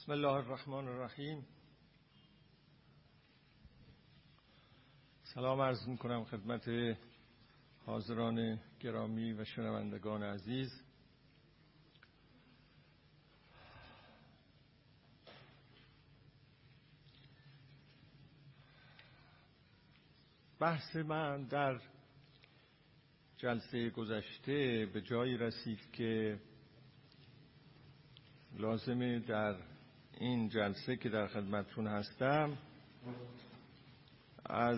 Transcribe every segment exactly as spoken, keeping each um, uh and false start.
بسم الله الرحمن الرحیم. سلام عرض میکنم خدمت حاضران گرامی و شنوندگان عزیز. بحث من در جلسه گذشته به جایی رسید که لازمه در این جلسه که در خدمتتون هستم از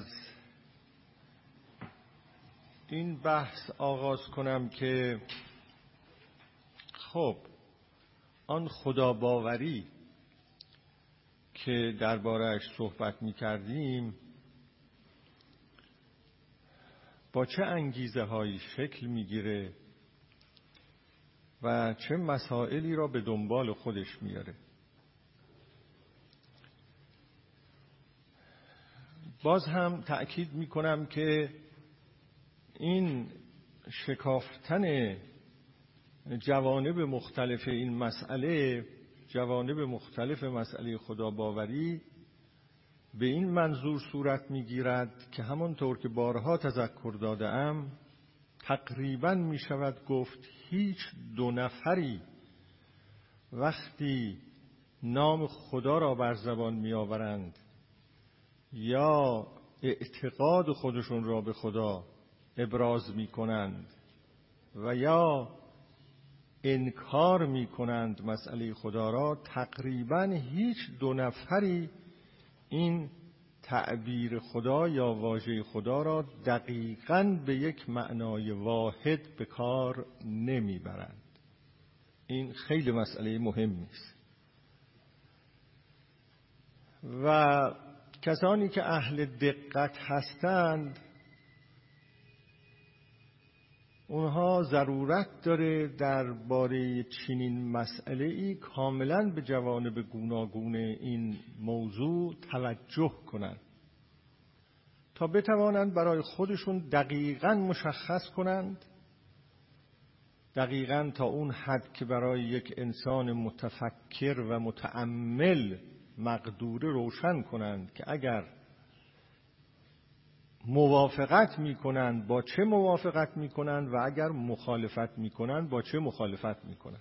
این بحث آغاز کنم که خب آن خدا باوری که درباره‌اش صحبت می‌کردیم با چه انگیزه هایی شکل می‌گیره و چه مسائلی را به دنبال خودش میاره. باز هم تأکید میکنم که این شکافتن جوانب مختلف این مسئله، جوانب مختلف مسئله خدا باوری به این منظور صورت میگیرد که همانطور که بارها تذکر دادم تقریباً می شود گفت هیچ دو نفری وقتی نام خدا را بر زبان می آورند یا اعتقاد خودشون را به خدا ابراز می کنند و یا انکار می کنند مسئله خدا را، تقریباً هیچ دو نفری این تعبیر خدا یا واژه خدا را دقیقاً به یک معنای واحد به کار نمیبرند. این خیلی مسئله مهمی است و کسانی که اهل دقت هستند اونها ضرورت داره درباره چنین مسئله‌ای کاملاً به جوانب گوناگون این موضوع توجه کنند تا بتوانند برای خودشون دقیقاً مشخص کنند، دقیقاً تا اون حد که برای یک انسان متفکر و متأمل مقدوره روشن کنند که اگر موافقت میکنند با چه موافقت میکنند و اگر مخالفت میکنند با چه مخالفت میکنند.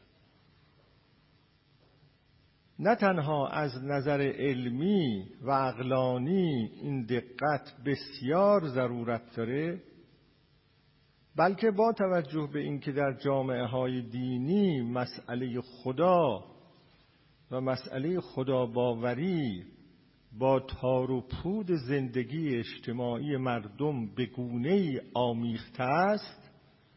نه تنها از نظر علمی و عقلانی این دقت بسیار ضرورت داره، بلکه با توجه به اینکه در جامعه های دینی مسئله خدا و مسئله خدا باوری با تار و پود زندگی اجتماعی مردم به گونه‌ای آمیخته است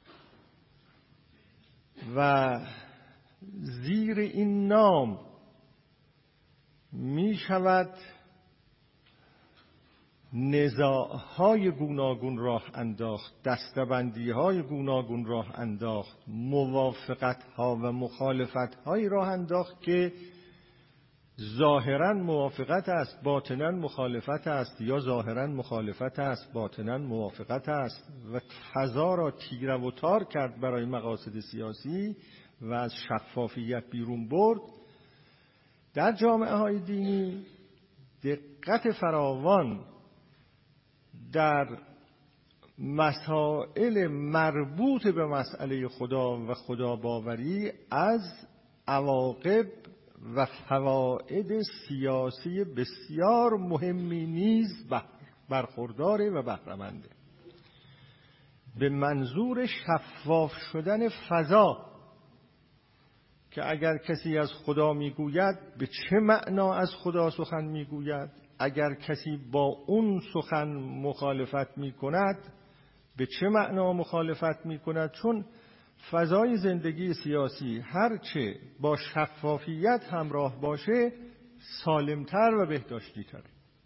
و زیر این نام می شود نزاع‌های گوناگون راه انداخت، دسته‌بندی‌های گوناگون راه انداخت، موافقت‌ها و مخالفت‌های راه انداخت که ظاهراً موافقت است باطناً مخالفت است یا ظاهراً مخالفت است باطناً موافقت است و فضا را تیره و تار کرد برای مقاصد سیاسی و از شفافیت بیرون برد. در جامعه های دینی دقت فراوان در مسائل مربوط به مسئله خدا و خدا باوری از عواقب و فواید سیاسی بسیار مهمی نیز برخورداره و بهره‌منده. به منظور شفاف شدن فضا که اگر کسی از خدا میگوید به چه معنا از خدا سخن میگوید، اگر کسی با اون سخن مخالفت میکند به چه معنا مخالفت میکند، چون فضای زندگی سیاسی هرچه با شفافیت همراه باشه سالمتر و بهداشتی‌تر.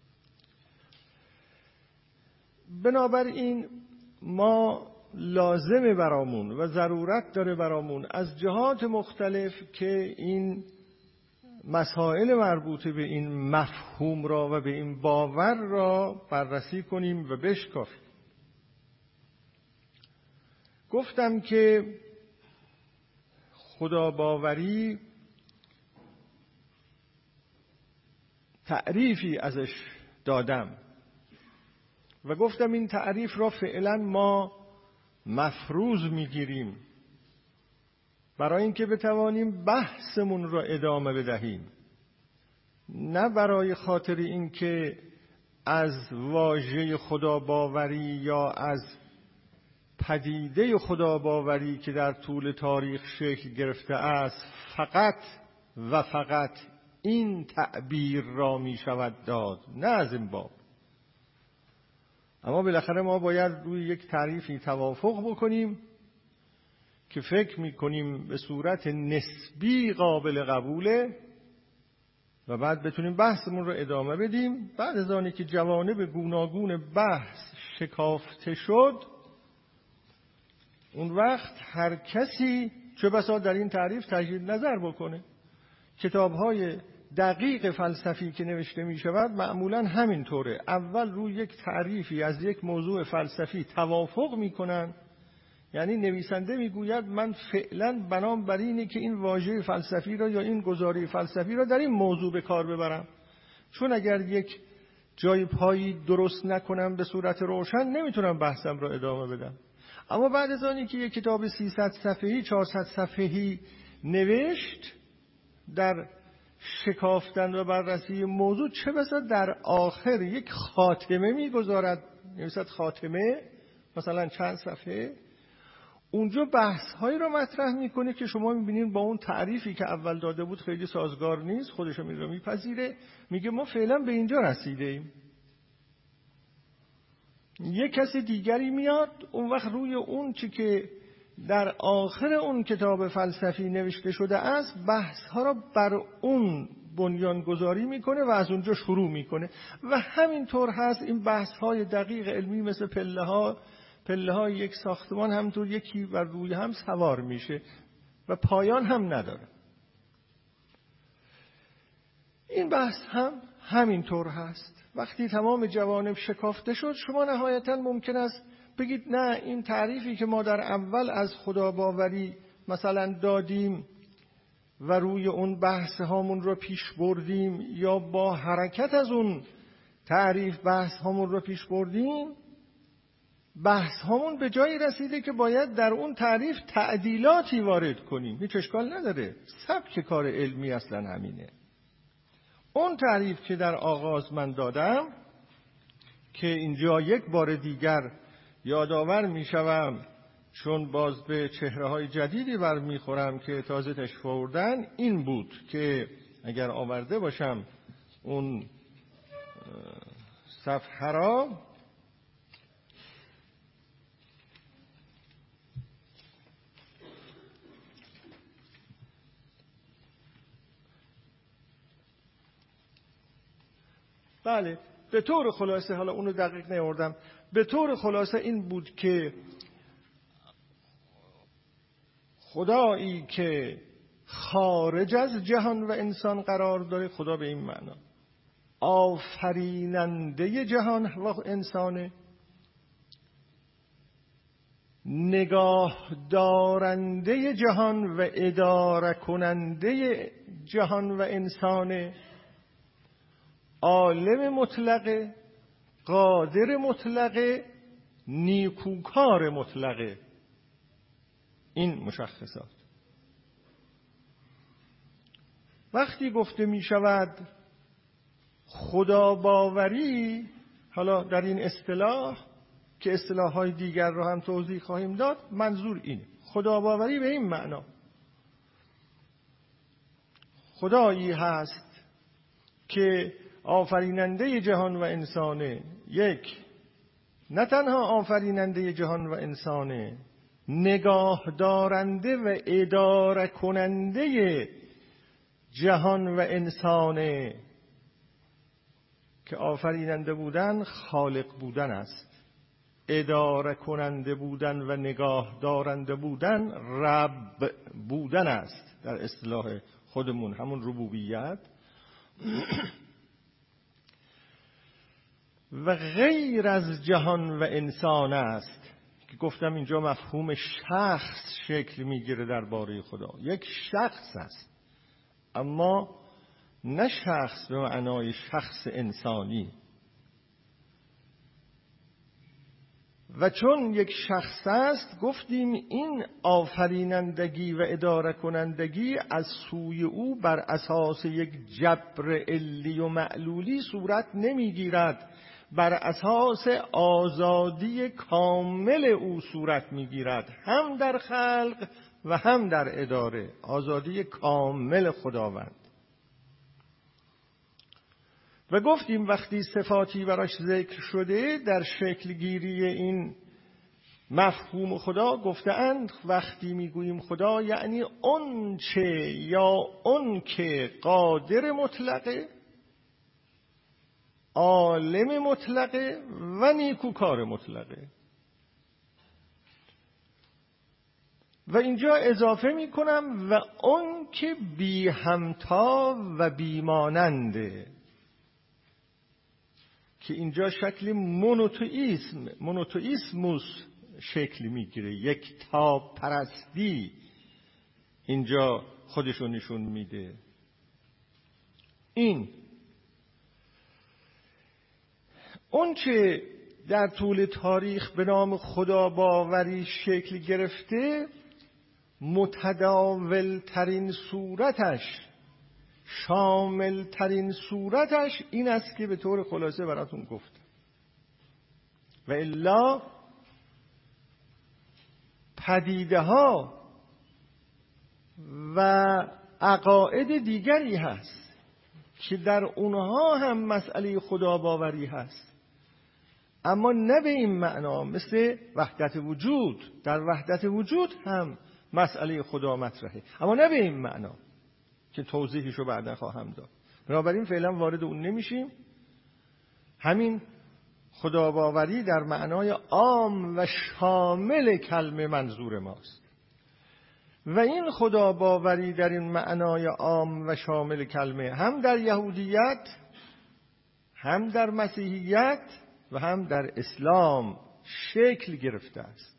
بنابراین ما لازمه برامون و ضرورت داره برامون از جهات مختلف که این مسائل مربوط به این مفهوم را و به این باور را بررسی کنیم و بشکافیم. گفتم که خدا باوری تعریفی ازش دادم و گفتم این تعریف را فعلا ما مفروض میگیریم برای اینکه بتوانیم بحثمون را ادامه بدهیم، نه برای خاطر اینکه از واژه خداباوری یا از پدیده خداباوری که در طول تاریخ شکل گرفته است فقط و فقط این تعبیر را می شود داد، نه از این باب. اما بالاخره ما باید روی یک تعریفی توافق بکنیم که فکر می کنیم به صورت نسبی قابل قبوله و بعد بتونیم بحثمون رو ادامه بدیم. بعد از آنی که جوانب گوناگون بحث شکافته شد، اون وقت هر کسی چه بسا در این تعریف تجدید نظر بکنه. کتاب‌های دقیق فلسفی که نوشته می شود معمولاً همین طوره. اول روی یک تعریفی از یک موضوع فلسفی توافق می کنن، یعنی نویسنده می گوید من فعلاً بنام بر اینه که این واژه فلسفی را یا این گزاره فلسفی را در این موضوع به کار ببرم، چون اگر یک جای پایی درست نکنم به صورت روشن نمیتونم بحثم را ادامه بدم. اما بعد از آنی که یک کتاب سیصد صفحه‌ای چهارصد صفحه‌ای نوشت در شکافتن و بررسی موضوع، چه بسا در آخر یک خاتمه میگذارد، نویسد خاتمه مثلا چند صفحه، اونجا بحث هایی رو مطرح میکنه که شما میبینید با اون تعریفی که اول داده بود خیلی سازگار نیست، خودشو میره میپذیره، میگه ما فعلا به اینجا رسیده ایم. یک کسی دیگری میاد اون وقت روی اون چی که در آخر اون کتاب فلسفی نوشته شده است بحث ها را بر اون بنیان گذاری میکنه و از اونجا شروع میکنه و همینطور هست. این بحث های دقیق علمی مثل پله ها پله های یک ساختمان همینطور یکی بر روی هم سوار میشه و پایان هم نداره. این بحث هم همینطور هست. وقتی تمام جوانب شکافته شد، شما نهایتاً ممکن است بگید نه، این تعریفی که ما در اول از خداباوری مثلا دادیم و روی اون بحث هامون رو پیش بردیم یا با حرکت از اون تعریف بحث هامون رو پیش بردیم، بحث هامون به جایی رسیده که باید در اون تعریف تعدیلاتی وارد کنیم. هیچ اشکال نداره، سبک کار علمی اصلا همینه. اون تعریف که در آغاز من دادم که اینجا یک بار دیگر یادآور می شوم چون باز به چهره های جدیدی برمیخورم که تازه تشریف آوردن، این بود که اگر آورده باشم اون صفحه را، بله به طور خلاصه، حالا اونو دقیق نیاوردم، به طور خلاصه این بود که خدایی که خارج از جهان و انسان قرار داره، خدا به این معنا آفریننده جهان و انسانه، نگاه دارنده جهان و اداره کننده جهان و انسانه، عالم مطلقه، قادر مطلقه، نیکوکار مطلقه. این مشخصات. وقتی گفته می شود خدا باوری، حالا در این اصطلاح که اصطلاح‌های دیگر رو هم توضیح خواهیم داد، منظور این خدا باوری به این معنا خدایی هست که آفریننده جهان و انسانه، یک، نه تنها آفریننده جهان و انسانه، نگاه دارنده و اداره کننده جهان و انسانه، که آفریننده بودن خالق بودن است، اداره کننده بودن و نگاه دارنده بودن رب بودن است. در اصطلاح خودمون همون ربوبیت. و غیر از جهان و انسان است که گفتم اینجا مفهوم شخص شکل میگیره درباره خدا. یک شخص است اما نه شخص به معنای شخص انسانی. و چون یک شخص است گفتیم این آفرینندگی و اداره کنندگی از سوی او بر اساس یک جبر علی و معلولی صورت نمیگیرد، بر اساس آزادی کامل او صورت میگیرد، هم در خلق و هم در اداره. آزادی کامل خداوند. و گفتیم وقتی صفاتی براش ذکر شده در شکل گیری این مفهوم خدا گفتند وقتی میگوییم خدا یعنی اون چه یا اون که قادر مطلقه، عالم مطلقه و نیکوکار مطلقه. و اینجا اضافه میکنم و اون که بی همتا و بی ماننده، که اینجا شکل مونوتئیسم مونوتئیسموس شکل میگیره، یک تا پرستی اینجا خودشو نشون میده. این اون چه در طول تاریخ به نام خدا باوری شکل گرفته، متداول ترین صورتش، شامل ترین صورتش این است که به طور خلاصه براتون گفتم. و الا پدیده ها و عقاید دیگری هست که در اونها هم مسئله خدا باوری هست، اما نه به این معنا. مثل وحدت وجود، در وحدت وجود هم مسئله خدا مطرحه، اما نه به این معنا که توضیحشو بعدا خواهم داد. بنابراین فعلا وارد اون نمیشیم. همین خدا باوری در معنای عام و شامل کلمه منظور ماست. و این خدا باوری در این معنای عام و شامل کلمه هم در یهودیت، هم در مسیحیت و هم در اسلام شکل گرفته است.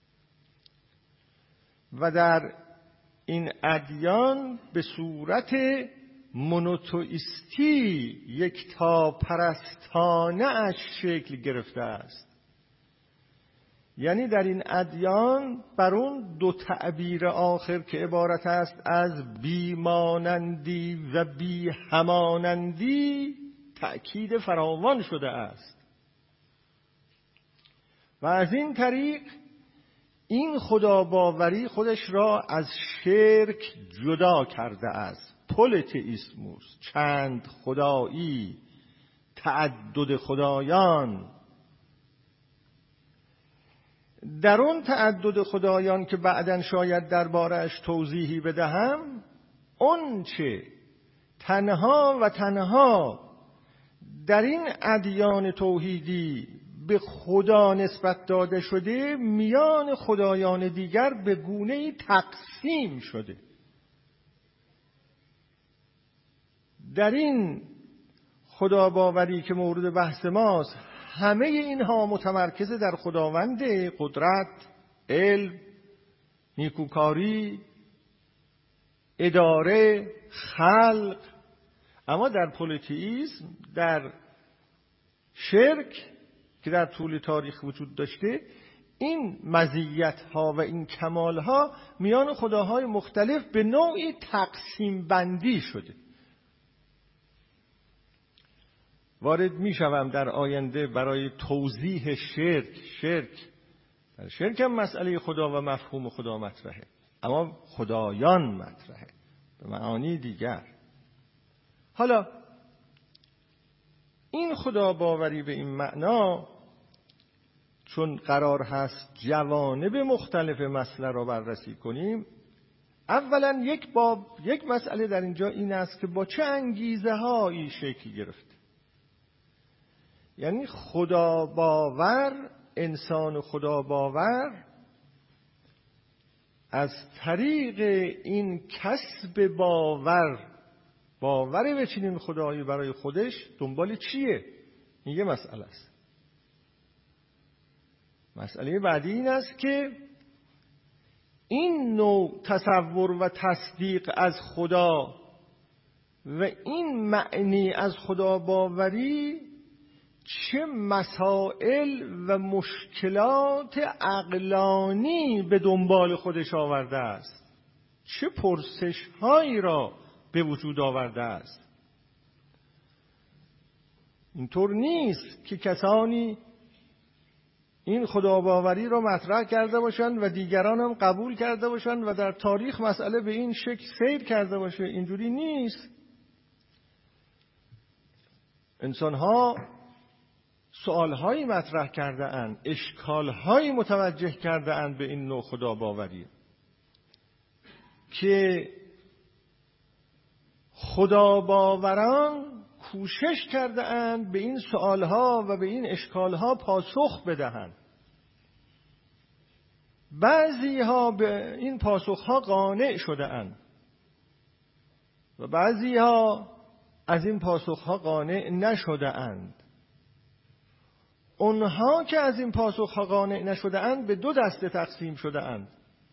و در این ادیان به صورت مونوتئیستی یک تا پرستانه اش شکل گرفته است. یعنی در این ادیان بر اون دو تعبیر آخر که عبارت است از بیمانندی و بی همانندی تأکید فراوان شده است. و از این طریق این خدا باوری خودش را از شرک جدا کرده است. پلیتئیسموس، چند خدایی، تعدد خدایان. در اون تعدد خدایان که بعداً شاید درباره‌اش توضیحی بدهم، اون چه تنها و تنها در این ادیان توحیدی به خدا نسبت داده شده، میان خدایان دیگر به گونه‌ای تقسیم شده. در این خدا باوری که مورد بحث ماست، همه اینها متمرکز در خداوند قدرت، علم، نیکوکاری، اداره، خلق. اما در پلیتئیسم، در شرک که در طول تاریخ وجود داشته، این مزیت‌ها و این کمال‌ها میان خداهای مختلف به نوعی تقسیم بندی شده. وارد میشوم در آینده برای توضیح شرک. شرک در شرک هم مسئله خدا و مفهوم خدا مطرحه، اما خدایان مطرحه به معانی دیگر. حالا این خدا باوری به این معنا، چون قرار هست جوانب مختلف مسئله را بررسی کنیم، اولا یک باب یک مسئله در اینجا این است که با چه انگیزه هایی شکل گرفته. یعنی خدا باور، انسان خدا باور از طریق این کسب باور باور به چنین خدایی برای خودش دنبال چیه؟ این یه مسئله است. مسئله بعدی این است که این نوع تصور و تصدیق از خدا و این معنی از خدا باوری چه مسائل و مشکلات عقلانی به دنبال خودش آورده است، چه پرسش هایی را به وجود آورده است. اینطور نیست که کسانی این خداباوری را مطرح کرده باشند و دیگران هم قبول کرده باشند و در تاریخ مسئله به این شکل سیر کرده باشه. اینجوری نیست. انسان‌ها سوال‌هایی مطرح کرده اند، اشکال‌هایی متوجه کرده اند به این نوع خداباوری که خداباوران کوشش کرده اند به این سوالها و به این اشکالها پاسخ بدهند. بعضی ها به این پاسخها قانع شده اند و بعضی ها از این پاسخها قانع نشده اند. اونها که از این پاسخها قانع نشده اند به دو دسته تقسیم شده اند: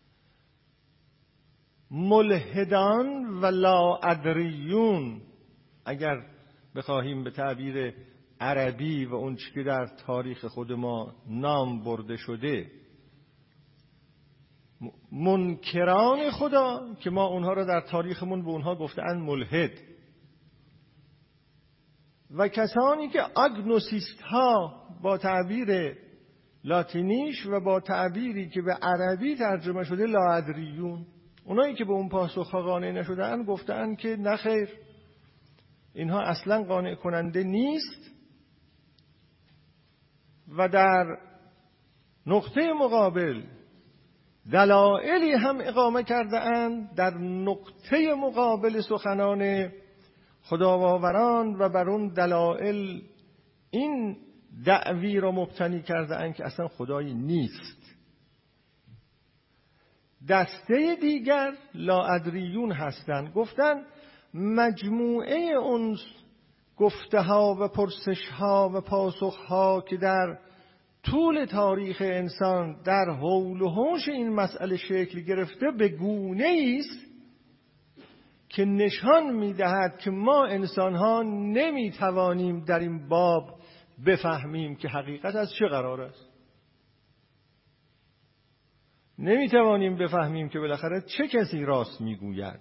ملحدان و لاادریون، اگر بخواهیم به تعبیر عربی و اون چیزی که در تاریخ خود ما نام برده شده، منکران خدا که ما اونها را در تاریخمون به اونها گفتند ملحد، و کسانی که آگنوسیست ها با تعبیر لاتینیش و با تعبیری که به عربی ترجمه شده لاادریون، اونایی که به اون پاسخ قانع نشده‌اند گفتند که نه خیر، اینها اصلا قانع کننده نیست و در نقطه مقابل دلایلی هم اقامه کرده اند در نقطه مقابل سخنان خداباوران و بر اون دلایل این دعوی را مبتنی کرده اند که اصلا خدایی نیست. دسته دیگر لاادریون هستند. گفتن مجموعه اون گفته ها و پرسش ها و پاسخ ها که در طول تاریخ انسان در حول و حوش این مسئله شکل گرفته به گونه است که نشان می‌دهد که ما انسان‌ها نمی‌توانیم در این باب بفهمیم که حقیقت از چه قرار است. نمی‌توانیم بفهمیم که بالاخره چه کسی راست می‌گوید.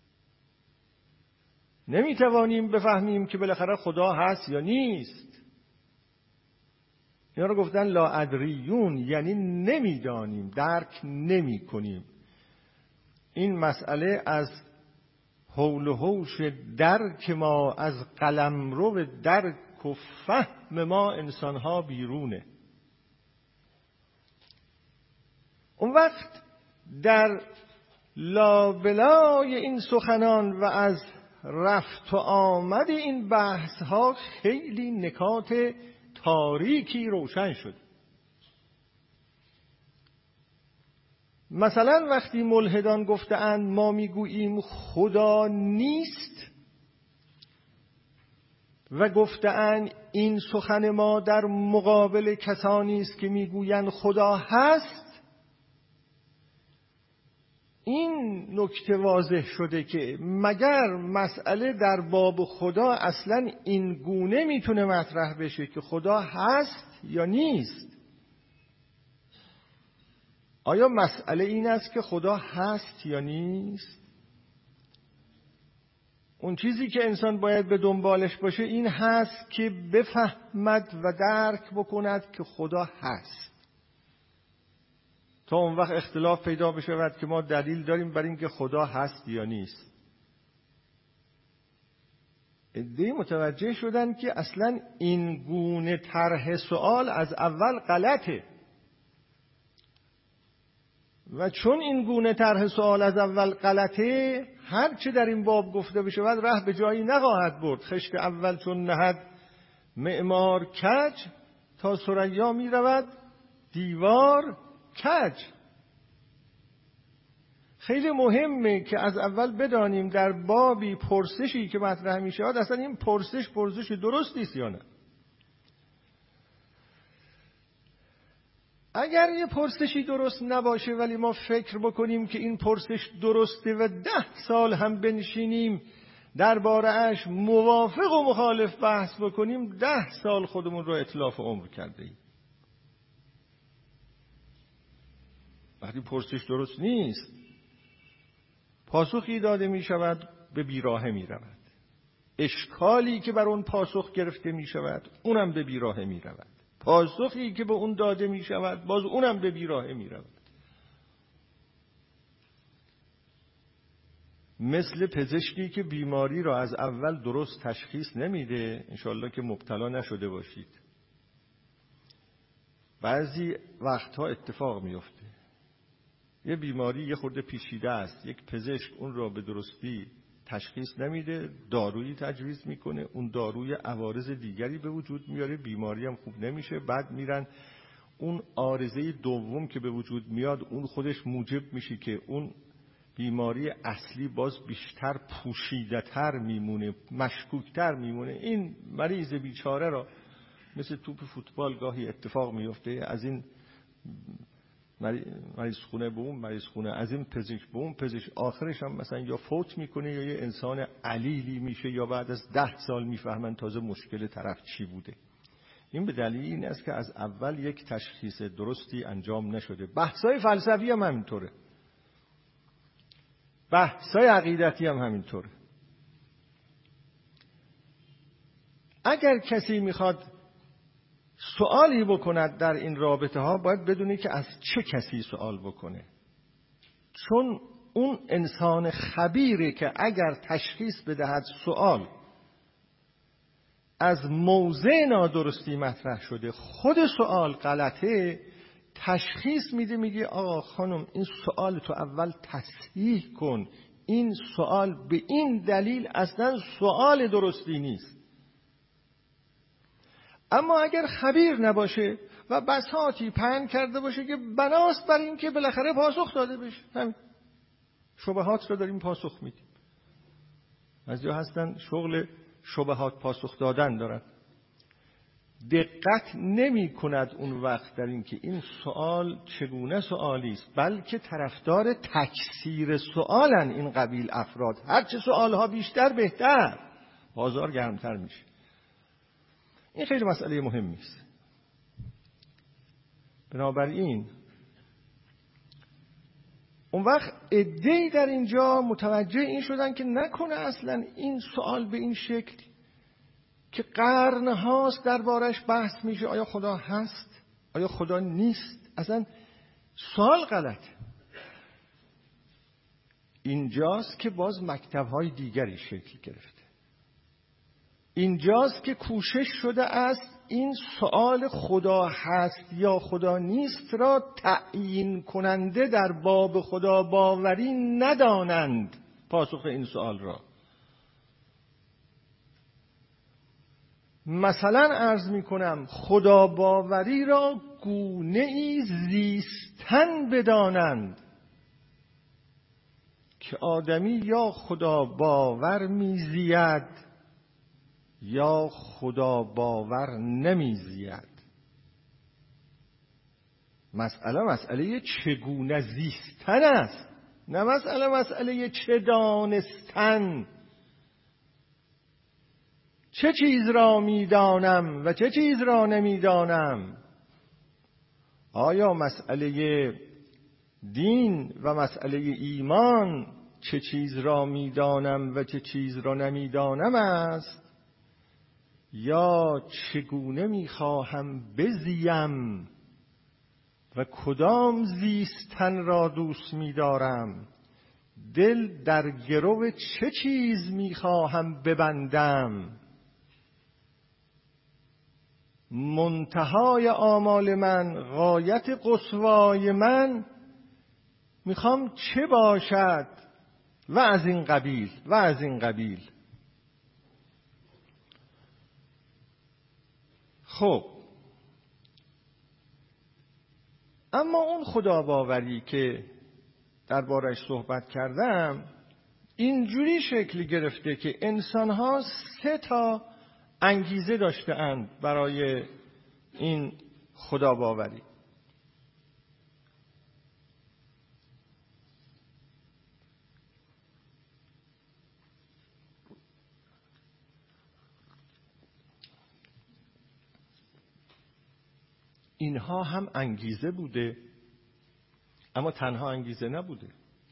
نمی‌توانیم بفهمیم که بالاخره خدا هست یا نیست. اینا رو گفتن لاادریون، یعنی نمی‌دانیم، درک نمی‌کنیم. این مسئله از حول و حوش درک ما، از قلمرو درک و فهم ما انسان‌ها بیرونه. اون وقت در لابلای این سخنان و از رفت و آمد این بحث‌ها خیلی نکات تاریکی روشن شد. مثلا وقتی ملحدان گفتند ما میگوییم خدا نیست و گفتند این سخن ما در مقابل کسانی است که میگویند خدا هست، این نکته واضح شده که مگر مسئله در باب خدا اصلا این گونه میتونه مطرح بشه که خدا هست یا نیست؟ آیا مسئله این است که خدا هست یا نیست؟ اون چیزی که انسان باید به دنبالش باشه این هست که بفهمد و درک بکند که خدا هست، تا اون وقت اختلاف پیدا بشود که ما دلیل داریم بر این که خدا هست یا نیست. عده‌ای متوجه شدن که اصلا این گونه طرح سوال از اول غلطه و چون این گونه طرح سوال از اول غلطه، هر چه در این باب گفته بشه بعد ره به جایی نخواهد برد. خشت اول چون نهد معمار کج، تا ثریا می رود دیوار کج. خیلی مهمه که از اول بدانیم در بابی پرسشی که مطرح می شود اصلا این پرسش پرسش درستی است یا نه. اگر یه پرسشی درست نباشه ولی ما فکر بکنیم که این پرسش درسته و ده سال هم بنشینیم درباره اش موافق و مخالف بحث بکنیم ده سال خودمون رو اتلاف عمر کرده ایم. وقتی پرسش درست نیست، پاسخی داده می شود به بیراهه می رود. اشکالی که بر اون پاسخ گرفته می شود اونم به بیراهه می رود. پاسخی که به اون داده می شود باز اونم به بیراهه می رود. مثل پزشکی که بیماری را از اول درست تشخیص نمیده، انشالله که مبتلا نشده باشید. بعضی وقتها اتفاق میفته یه بیماری یه خورده پیچیده است، یک پزشک اون را به درستی تشخیص نمیده، دارویی تجویز میکنه، اون داروی عوارض دیگری به وجود میاره، بیماری هم خوب نمیشه. بعد میرن اون عارضه دوم که به وجود میاد اون خودش موجب میشه که اون بیماری اصلی باز بیشتر پوشیده‌تر میمونه، مشکوکتر میمونه. این مریض بیچاره را مثل توپ فوتبال گاهی اتفاق میفته، از این مریض خونه به اون مریض خونه، از این پزشک به اون پزشک، آخرش هم مثلا یا فوت میکنه یا یه انسان علیلی میشه، یا بعد از ده سال میفهمن تازه مشکل طرف چی بوده. این به دلیل این است که از اول یک تشخیص درستی انجام نشده. بحثای فلسفی هم همینطوره، بحثای عقیدتی هم همینطوره. اگر کسی میخواد سوالی بکند در این رابطه ها باید بدونی که از چه کسی سوال بکنه، چون اون انسان خبیره که اگر تشخیص بدهد سوال از موضع نادرستی مطرح شده، خود سوال غلطه، تشخیص میده، میگه آقا خانم این سوال تو اول تصحیح کن، این سوال به این دلیل اصلا سوال درستی نیست. اما اگر خبیر نباشه و بساطی پهن کرده باشه که بناست بر این که بالاخره پاسخ داده بشه، همین شبهات رو داریم پاسخ میدیم. از جا هستن شغل شبهات پاسخ دادن دارن، دقت نمی کند اون وقت در این که این سوال چگونه سوالی است، بلکه طرفدار تکثیر سوالن این قبیل افراد. هرچه سوالها بیشتر بهتر، بازار گرمتر میشه. این خیلی مسئله مهمی است. بنابراین اون وقت عده‌ای در اینجا متوجه این شدن که نکنه اصلا این سوال به این شکل که قرن هاست دربارش بحث میشه، آیا خدا هست، آیا خدا نیست، اصلا سوال غلط. اینجاست که باز مکتب‌های دیگری شکل گرفته. اینجاست که کوشش شده است این سوال خدا هست یا خدا نیست را تعیین کننده در باب خدا باوری ندانند پاسخ این سوال را. مثلا عرض می کنم خدا باوری را گونه ای زیستن بدانند که آدمی یا خدا باور می زید یا خدا باور نمی زید. مسئله مسئله چگونه زیستن است، نه مسئله مسئله چه دانستن. چه چیز را میدانم و چه چیز را نمیدانم. آیا مسئله دین و مسئله ایمان چه چیز را میدانم و چه چیز را نمیدانم است، یا چگونه میخواهم بزیم و کدام زیستن را دوست میدارم، دل در گرو چه چیز میخواهم ببندم، منتهای آمال من، غایت قصوای من میخوام چه باشد و از این قبیل و از این قبیل. خب اما اون خدا باوری که دربارش صحبت کردم اینجوری شکل گرفته که انسان‌ها سه تا انگیزه داشته اند برای این خدا باوری. اینها هم انگیزه بوده، اما تنها انگیزه نبوده.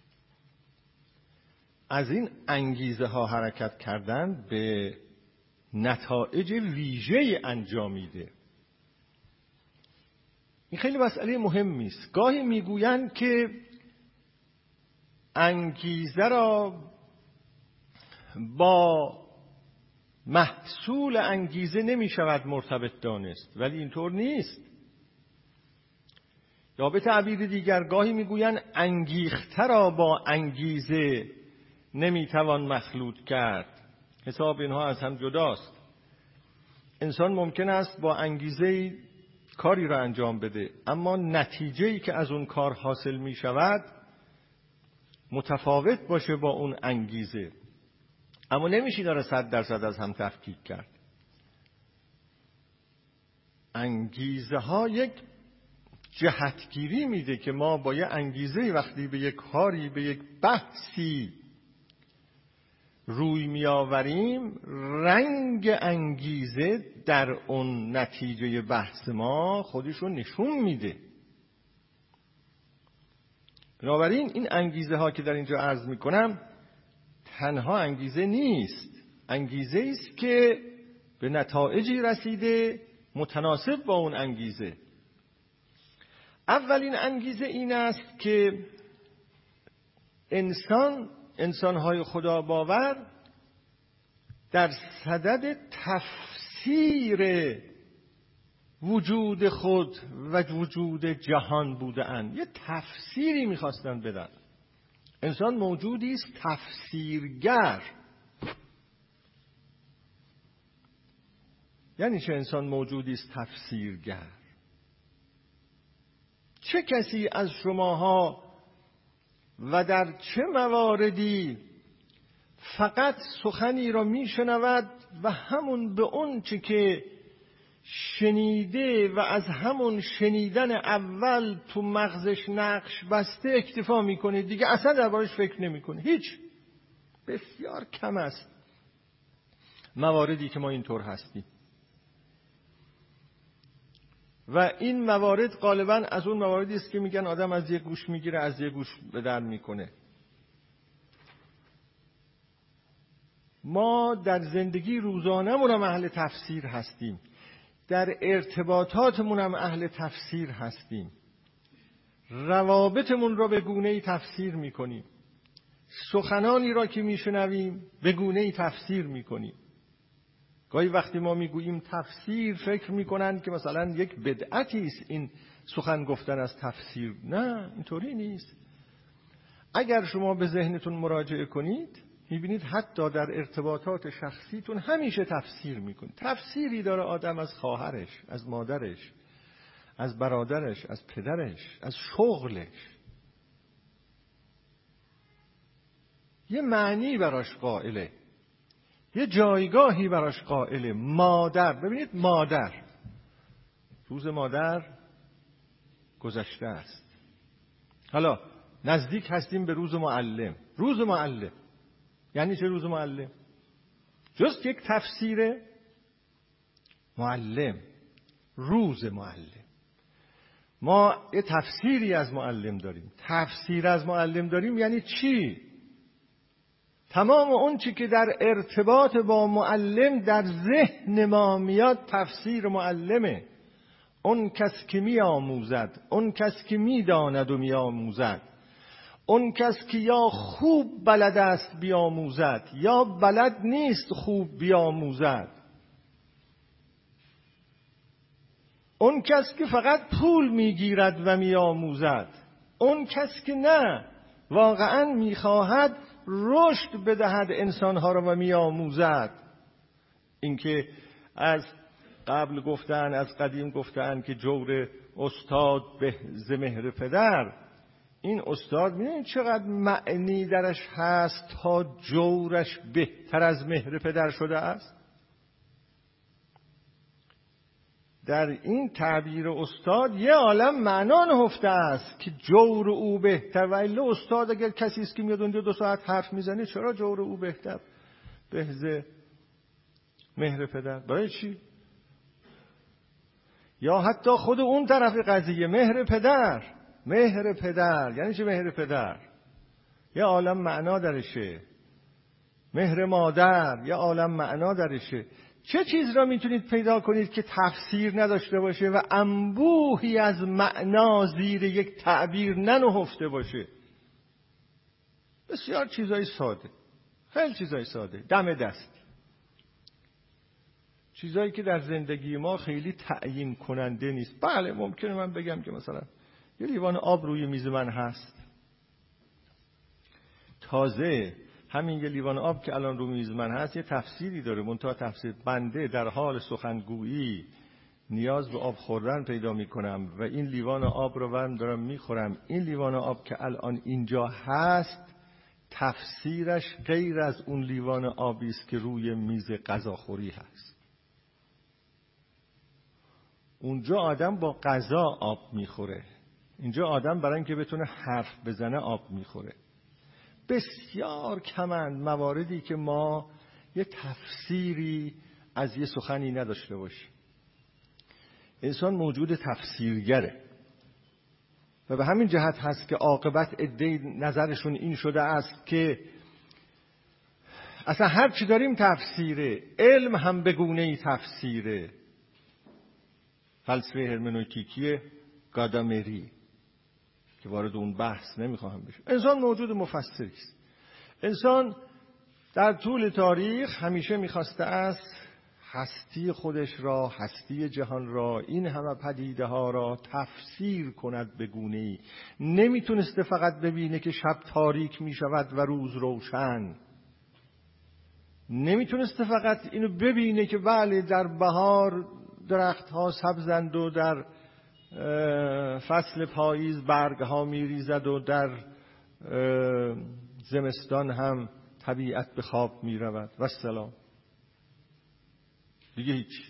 از این انگیزه ها حرکت کردن به نتایج ویژه انجامیده. این خیلی مسئله مهمی است. گاهی میگویند که انگیزه را با محصول انگیزه نمی شود مرتبط دانست، ولی اینطور نیست. یا به تعبیر دیگر گاهی میگویند انگیخته را با انگیزه نمی توان مخلوط کرد. حساب اینها از هم جداست. انسان ممکن است با انگیزه کاری را انجام بده، اما نتیجه‌ای که از اون کار حاصل می شود متفاوت باشه با اون انگیزه، اما نمیشه داره صد درصد از هم تفکیک کرد. انگیزه ها یک جهتگیری میده که ما با یه انگیزه وقتی به یک کاری، به یک بحثی روی میآوریم، رنگ انگیزه در اون نتیجه بحث ما خودش رو نشون میده. بنابراین این انگیزه ها که در اینجا عرض میکنم تنها انگیزه نیست، انگیزه است که به نتایجی رسیده متناسب با اون انگیزه. اولین انگیزه این است که انسان انسان‌های خدا باور در صدد تفسیر وجود خود و وجود جهان بودند. یه تفسیری می‌خواستن بدن. انسان موجودی است تفسیرگر. یعنی چه انسان موجودی است تفسیرگر؟ چه کسی از شماها و در چه مواردی فقط سخنی را میشنود و همون به اون چه که شنیده و از همون شنیدن اول تو مغزش نقش بسته اکتفا میکنه، دیگه اصلا دربارش فکر نمیکنه؟ هیچ. بسیار کم است مواردی که ما اینطور هستیم و این موارد غالبا از اون مواردی است که میگن آدم از یک گوش میگیره از یک گوش به در میکنه. ما در زندگی روزانمون هم اهل تفسیر هستیم، در ارتباطاتمون هم اهل تفسیر هستیم، روابطمون را به گونه‌ای تفسیر میکنیم، سخنانی را که میشنویم به گونه‌ای تفسیر میکنیم. گاهی وقتی ما میگوییم تفسیر فکر میکنن که مثلا یک بدعتی است این سخن گفتن از تفسیر. نه، اینطوری نیست. اگر شما به ذهنتون مراجعه کنید میبینید حتی در ارتباطات شخصیتون همیشه تفسیر میکنید. تفسیری داره آدم از خواهرش، از مادرش، از برادرش، از پدرش، از شغلش. یه معنی براش قائله، یه جایگاهی براش قائله. مادر، ببینید مادر، روز مادر گذشته است. حالا نزدیک هستیم به روز معلم. روز معلم یعنی چه؟ روز معلم جز یک تفسیر معلم، روز معلم. ما یه تفسیری از معلم داریم، تفسیر از معلم داریم. یعنی چی؟ تمام اون چی که در ارتباط با معلم در ذهن ما میاد تفسیر معلمه. اون کس که می آموزد، اون کس که می داند و می آموزد، اون کس که یا خوب بلد است بیاموزد یا بلد نیست خوب بیاموزد، اون کس که فقط پول میگیرد و میآموزد، اون کس که نه واقعا میخواهد رشد بدهد انسانها را و میآموزد. اینکه از قبل گفتن، از قدیم گفتن که جور استاد به ز مهر پدر. این استاد می‌بینید چقدر معنی درش هست تا جورش بهتر از مهر پدر شده است. در این تعبیر استاد یه عالم معنا نهفته است که جور او بهتر. و الا استاد اگر کسی است که میاد اونجا دو ساعت حرف میزنه، چرا جور او بهتر به ز مهر پدر؟ برای چی؟ یا حتی خود اون طرف قضیه، مهر پدر. مهر پدر یعنی چه؟ مهر پدر یه عالم معنا درشه. مهر مادر یه عالم معنا درشه. چه چیز را میتونید پیدا کنید که تفسیر نداشته باشه و انبوهی از معنا زیر یک تعبیر ننهفته باشه؟ بسیار چیزای ساده، خیلی چیزای ساده، دم دست، چیزایی که در زندگی ما خیلی تعیین کننده نیست. بله ممکنه من بگم که مثلا یه لیوان آب روی میز من هست، تازه همین یه لیوان آب که الان روی میز من هست یه تفسیری داره، منتها تفسیر بنده در حال سخنگویی نیاز به آب خوردن پیدا میکنم و این لیوان آب رو برم دارم میخورم. این لیوان آب که الان اینجا هست تفسیرش غیر از اون لیوان آبی است که روی میز غذاخوری هست. اونجا آدم با غذا آب میخوره، اینجا آدم برای اینکه بتونه حرف بزنه آب میخوره. بسیار کمند مواردی که ما یه تفسیری از یه سخنی نداشته باشیم. انسان موجود تفسیرگره و به همین جهت هست که عاقبت عده نظرشون این شده است که اصلا هر چی داریم تفسیره، علم هم به گونه‌ای تفسیره. فلسفه هرمنوتیکی گادامری که وارد اون بحث نمیخواهم بشم. انسان موجود مفسری است. انسان در طول تاریخ همیشه میخواسته است هستی خودش را، هستی جهان را، این همه پدیده ها را تفسیر کند به گونه‌ای. نمیتونسته فقط ببینه که شب تاریک میشود و روز روشن. نمیتونسته فقط اینو ببینه که بله در بهار درخت ها سبزند و در فصل پاییز برگ ها میریزد و در زمستان هم طبیعت به خواب میرود و سلام دیگه هیچ.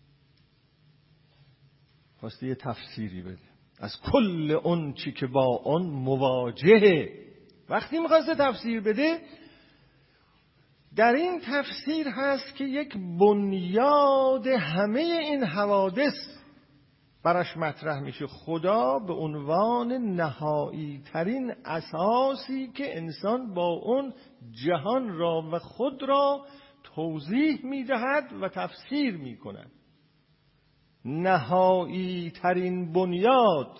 خواسته یه تفسیری بده از کل اون چی که با اون مواجهه. وقتی میخواسته تفسیر بده در این تفسیر هست که یک بنیاد همه این حوادث براش مطرح میشه. خدا به عنوان نهایی ترین اساسی که انسان با اون جهان را و خود را توضیح میدهد و تفسیر میکند. نهایی ترین بنیاد.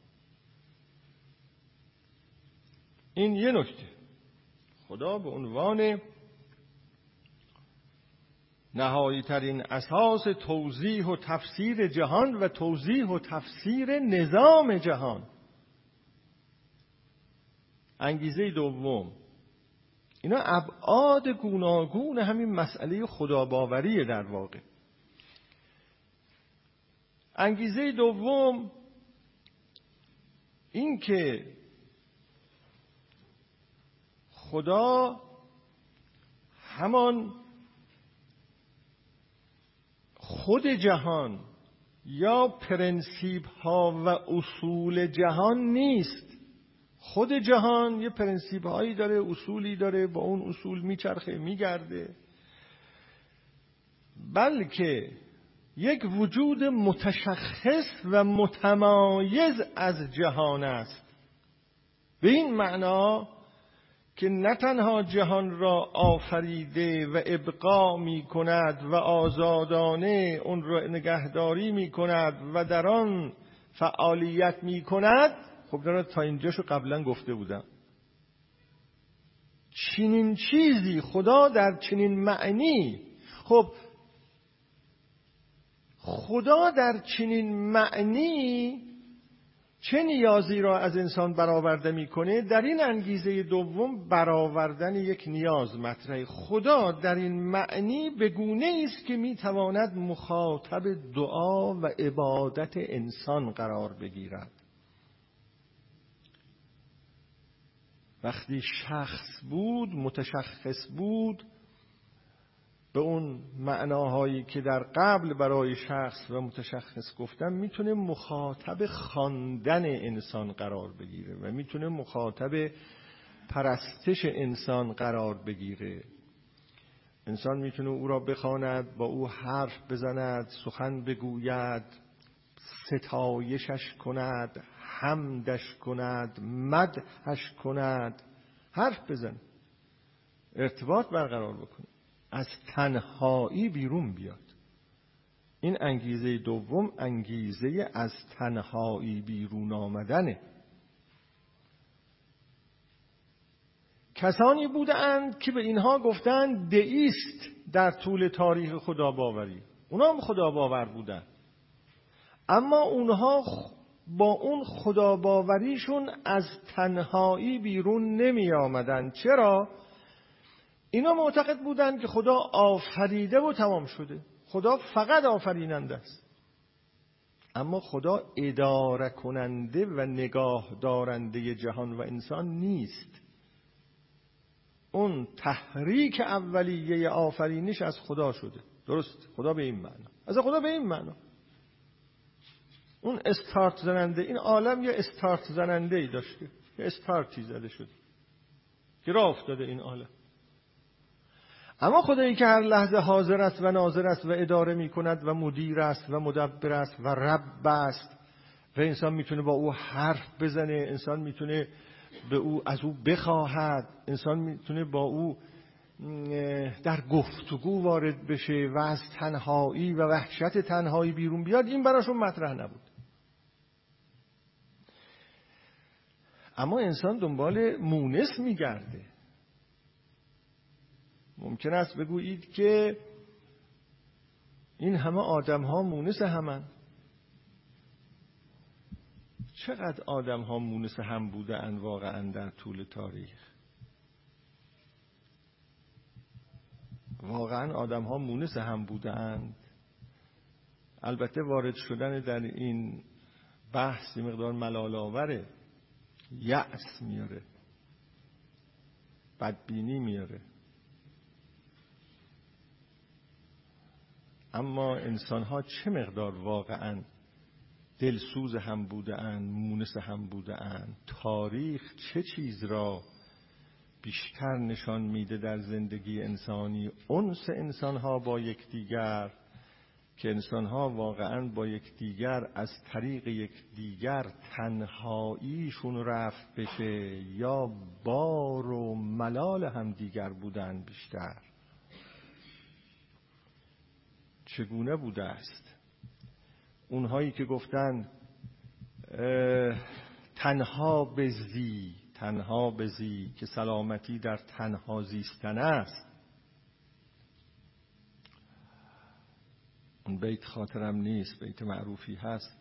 این یه نکته. خدا به عنوان نهایی ترین اساس توضیح و تفسیر جهان و توضیح و تفسیر نظام جهان. انگیزه دوم، اینا ابعاد گوناگون همین مسئله خداباوریه در واقع. انگیزه دوم این که خدا همان خود جهان یا پرنسیپ ها و اصول جهان نیست. خود جهان یه پرنسیپ هایی داره، اصولی داره، با اون اصول میچرخه میگرده، بلکه یک وجود متشخص و متمایز از جهان است. به این معنا که نه تنها جهان را آفریده و ابقا می کند و آزادانه اون را نگهداری می کند و در آن فعالیت می کند. خب دارم تا اینجاشو قبلا گفته بودم. چنین چیزی خدا در چنین معنی، خب خدا در چنین معنی چه نیازی را از انسان برآورده میکنه؟ در این انگیزه دوم برآوردن یک نیاز مطرحه. خدا در این معنی به گونه‌ای است که میتواند مخاطب دعا و عبادت انسان قرار بگیرد. وقتی شخص بود، متشخص بود، به اون معناهایی که در قبل برای شخص و متشخص گفتم، میتونه مخاطب خواندن انسان قرار بگیره و میتونه مخاطب پرستش انسان قرار بگیره. انسان میتونه او را بخواند، با او حرف بزند، سخن بگوید، ستایشش کند، حمدش کند، مدحش کند، حرف بزن، ارتباط برقرار بکنه، از تنهایی بیرون بیاد. این انگیزه دوم انگیزه از تنهایی بیرون آمدنه. کسانی بودند که به اینها گفتند دئیست در طول تاریخ خدا باوری. اونا هم خدا باور بودن، اما اونها با اون خدا باوریشون از تنهایی بیرون نمی آمدن. چرا؟ اینا معتقد بودند که خدا آفریده و تمام شده، خدا فقط آفریننده است، اما خدا اداره کننده و نگاه دارنده جهان و انسان نیست. اون تحریک اولیه آفرینش از خدا شده. درست، خدا به این معنا، از خدا به این معنا. اون استارت زننده، این عالم یه استارت زننده ای داشته، یه استارتی زده شده که راه افتاده این عالم. اما خدایی که هر لحظه حاضر است و ناظر است و اداره می کند و مدیر است و مدبر است و رب است و انسان میتونه با او حرف بزنه، انسان میتونه به او از او بخواهد، انسان میتونه با او در گفتگو وارد بشه و از تنهایی و وحشت تنهایی بیرون بیاد، این براشون مطرح نبود. اما انسان دنبال مونس میگرده. ممکن است بگویید که این همه آدم ها مونس همن. چقدر آدم ها مونس هم بوده اند واقعا در طول تاریخ؟ واقعا آدم ها مونس هم بوده اند؟ البته وارد شدن در این بحث یه مقدار ملال آوره، یأس میاره، بدبینی میاره. اما انسان ها چه مقدار واقعا دلسوز هم بوده اند، مونس هم بوده اند؟ تاریخ چه چیز را بیشتر نشان میده در زندگی انسانی؟ انس انسان ها با یکدیگر، که انسان ها واقعا با یکدیگر از طریق یکدیگر تنهاییشون رفع بشه، یا بار و ملال هم دیگر بودن بیشتر؟ چگونه بوده است؟ اونهایی که گفتن تنها بزی، تنها بزی که سلامتی در تنها زیستن است. اون بیت خاطرم نیست، بیت معروفی هست،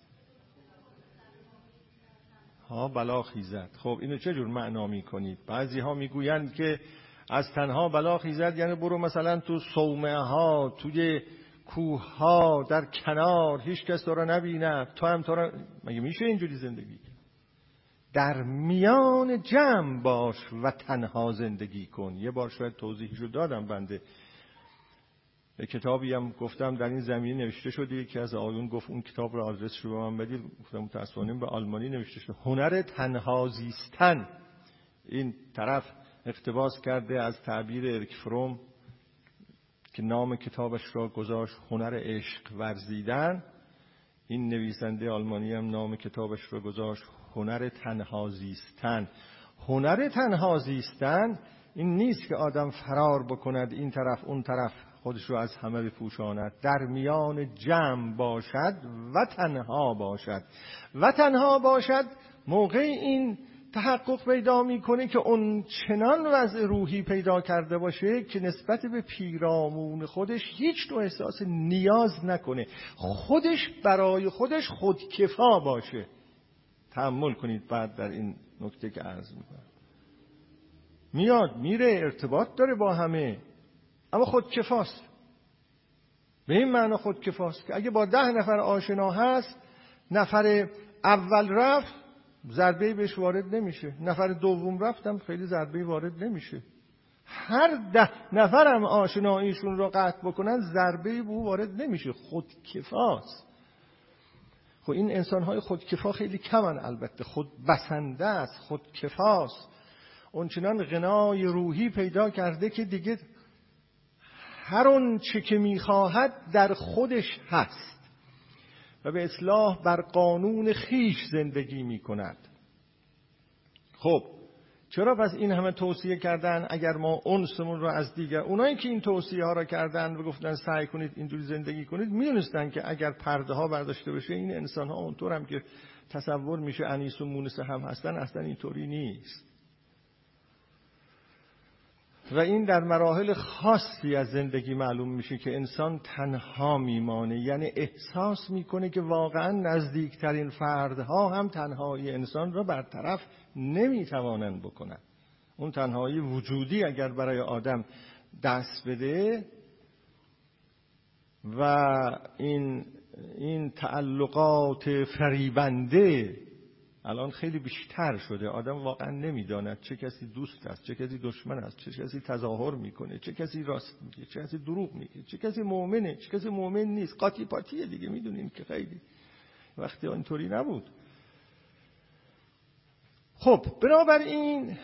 ها بلا خیزد. خب اینو چه جور معنا میکنید؟ بعضی ها میگویند که از تنها بلا خیزد یعنی برو مثلا تو صومعه ها، توی کوه ها، در کنار، هیچ کس تو رو نبینه، تو هم تو رو. مگه میشه اینجوری زندگی؟ در میان جمع باش و تنها زندگی کن. یه بار شاید توضیحشو دادم بنده، به کتابی هم گفتم در این زمینه نوشته شده که از آقایون گفت اون کتاب رو آدرسش رو به من بدید، گفتم متاسفانه به آلمانی نوشته شده، هنر تنها زیستن. این طرف اقتباس کرده از تعبیر اریک فروم که نام کتابش را گذاشت هنر عشق ورزیدن. این نویسنده آلمانی هم نام کتابش را گذاشت هنر تنها زیستن. هنر تنها زیستن این نیست که آدم فرار بکند این طرف اون طرف، خودش رو از همه بپوشاند. در میان جمع باشد و تنها باشد. و تنها باشد موقع این تحقق پیدا میکنه که اون چنان وضع روحی پیدا کرده باشه که نسبت به پیرامون خودش هیچ نوع احساس نیاز نکنه، خودش برای خودش خودکفا باشه. تأمل کنید بعد در این نکته که عرض میکنم. میاد میره، ارتباط داره با همه، اما خودکفاست. به این معنی خودکفاست که اگه با ده نفر آشنا هست، نفر اول رفت ضربه‌ای بهش وارد نمیشه، نفر دوم رفتم خیلی ضربه‌ای وارد نمیشه. هر ده نفرم آشناییشون رو قطع بکنن ضربه‌ای به او وارد نمیشه. خودکفاست. خب این انسان‌های خودکفا خیلی کمن، البته خود بسنده است، خودکفاست. اون چنان غنای روحی پیدا کرده که دیگه هر اون چه که میخواهد در خودش هست. و به اصلاح بر قانون خیش زندگی می کند. خب چرا پس این همه توصیه کردن؟ اگر ما انسمون رو از دیگر، اونایی که این توصیه ها را کردن و گفتن سعی کنید اینجوری زندگی کنید، میدونستن که اگر پرده ها برداشته بشه این انسان ها اونطور هم که تصور میشه انیس و مونس هم هستن، اصلا اینطوری نیست. و این در مراحل خاصی از زندگی معلوم میشه که انسان تنها میمانه، یعنی احساس میکنه که واقعا نزدیکترین فردها هم تنهایی انسان را برطرف نمیتوانند بکنن. اون تنهایی وجودی اگر برای آدم دست بده و این این تعلقات فریبنده الان خیلی بیشتر شده، آدم واقعا نمیداند چه کسی دوست است، چه کسی دشمن است، چه کسی تظاهر میکنه، چه کسی راست میگه، چه کسی دروغ میگه، چه کسی مؤمنه، چه کسی مؤمن نیست. قاطی پاتیه دیگه، میدونیم که خیلی وقتی اینطوری نبود. خب بنابراین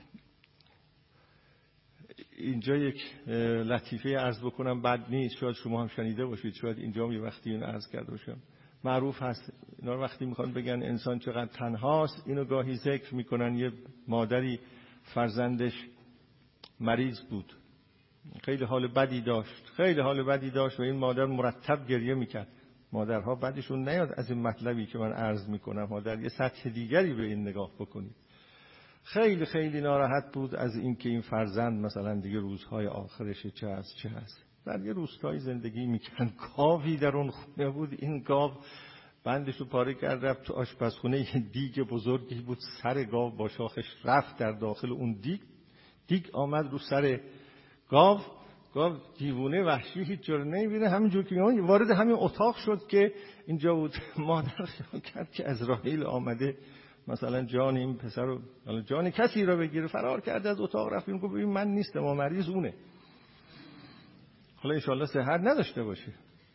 اینجا یک لطیفه عرض بکنم، بد نیست، شاید شما هم شنیده باشید، شاید اینجا هم یه وقتی این عرض کرده باشم. معروف هست اینا وقتی میخوان بگن انسان چقدر تنهاست، اینو گاهی ذکر میکنن. یه مادری فرزندش مریض بود، خیلی حال بدی داشت، خیلی حال بدی داشت و این مادر مرتب گریه میکرد. مادرها بعدشون نیاد از این مطلبی که من عرض میکنم ها در یه سطح دیگری به این نگاه بکنید. خیلی خیلی ناراحت بود از اینکه این فرزند مثلا دیگه روزهای آخرش چه هست چه هست. در یه روستایی زندگی میکرد، گاوی در اون خونه بود. این گاو بندش رو پاره کرد رفت تو آشپزخونه، یه دیگ بزرگی بود، سر گاو با شاخش رفت در داخل اون دیگ. دیگ آمد رو سر گاو. گاو دیوونه وحشی هیچ جور نمیبینه، همینجور که وارد همین اتاق شد که اینجا بود. مادر خیال کرد که عزرائیل آمده مثلا جان این پسر رو، جان کسی رو بگیره، فرار کرد از اتاق رفت. این گفت ببین من نیستم، ما مریض اونه، حالا انشالله صحت نداشته باشه.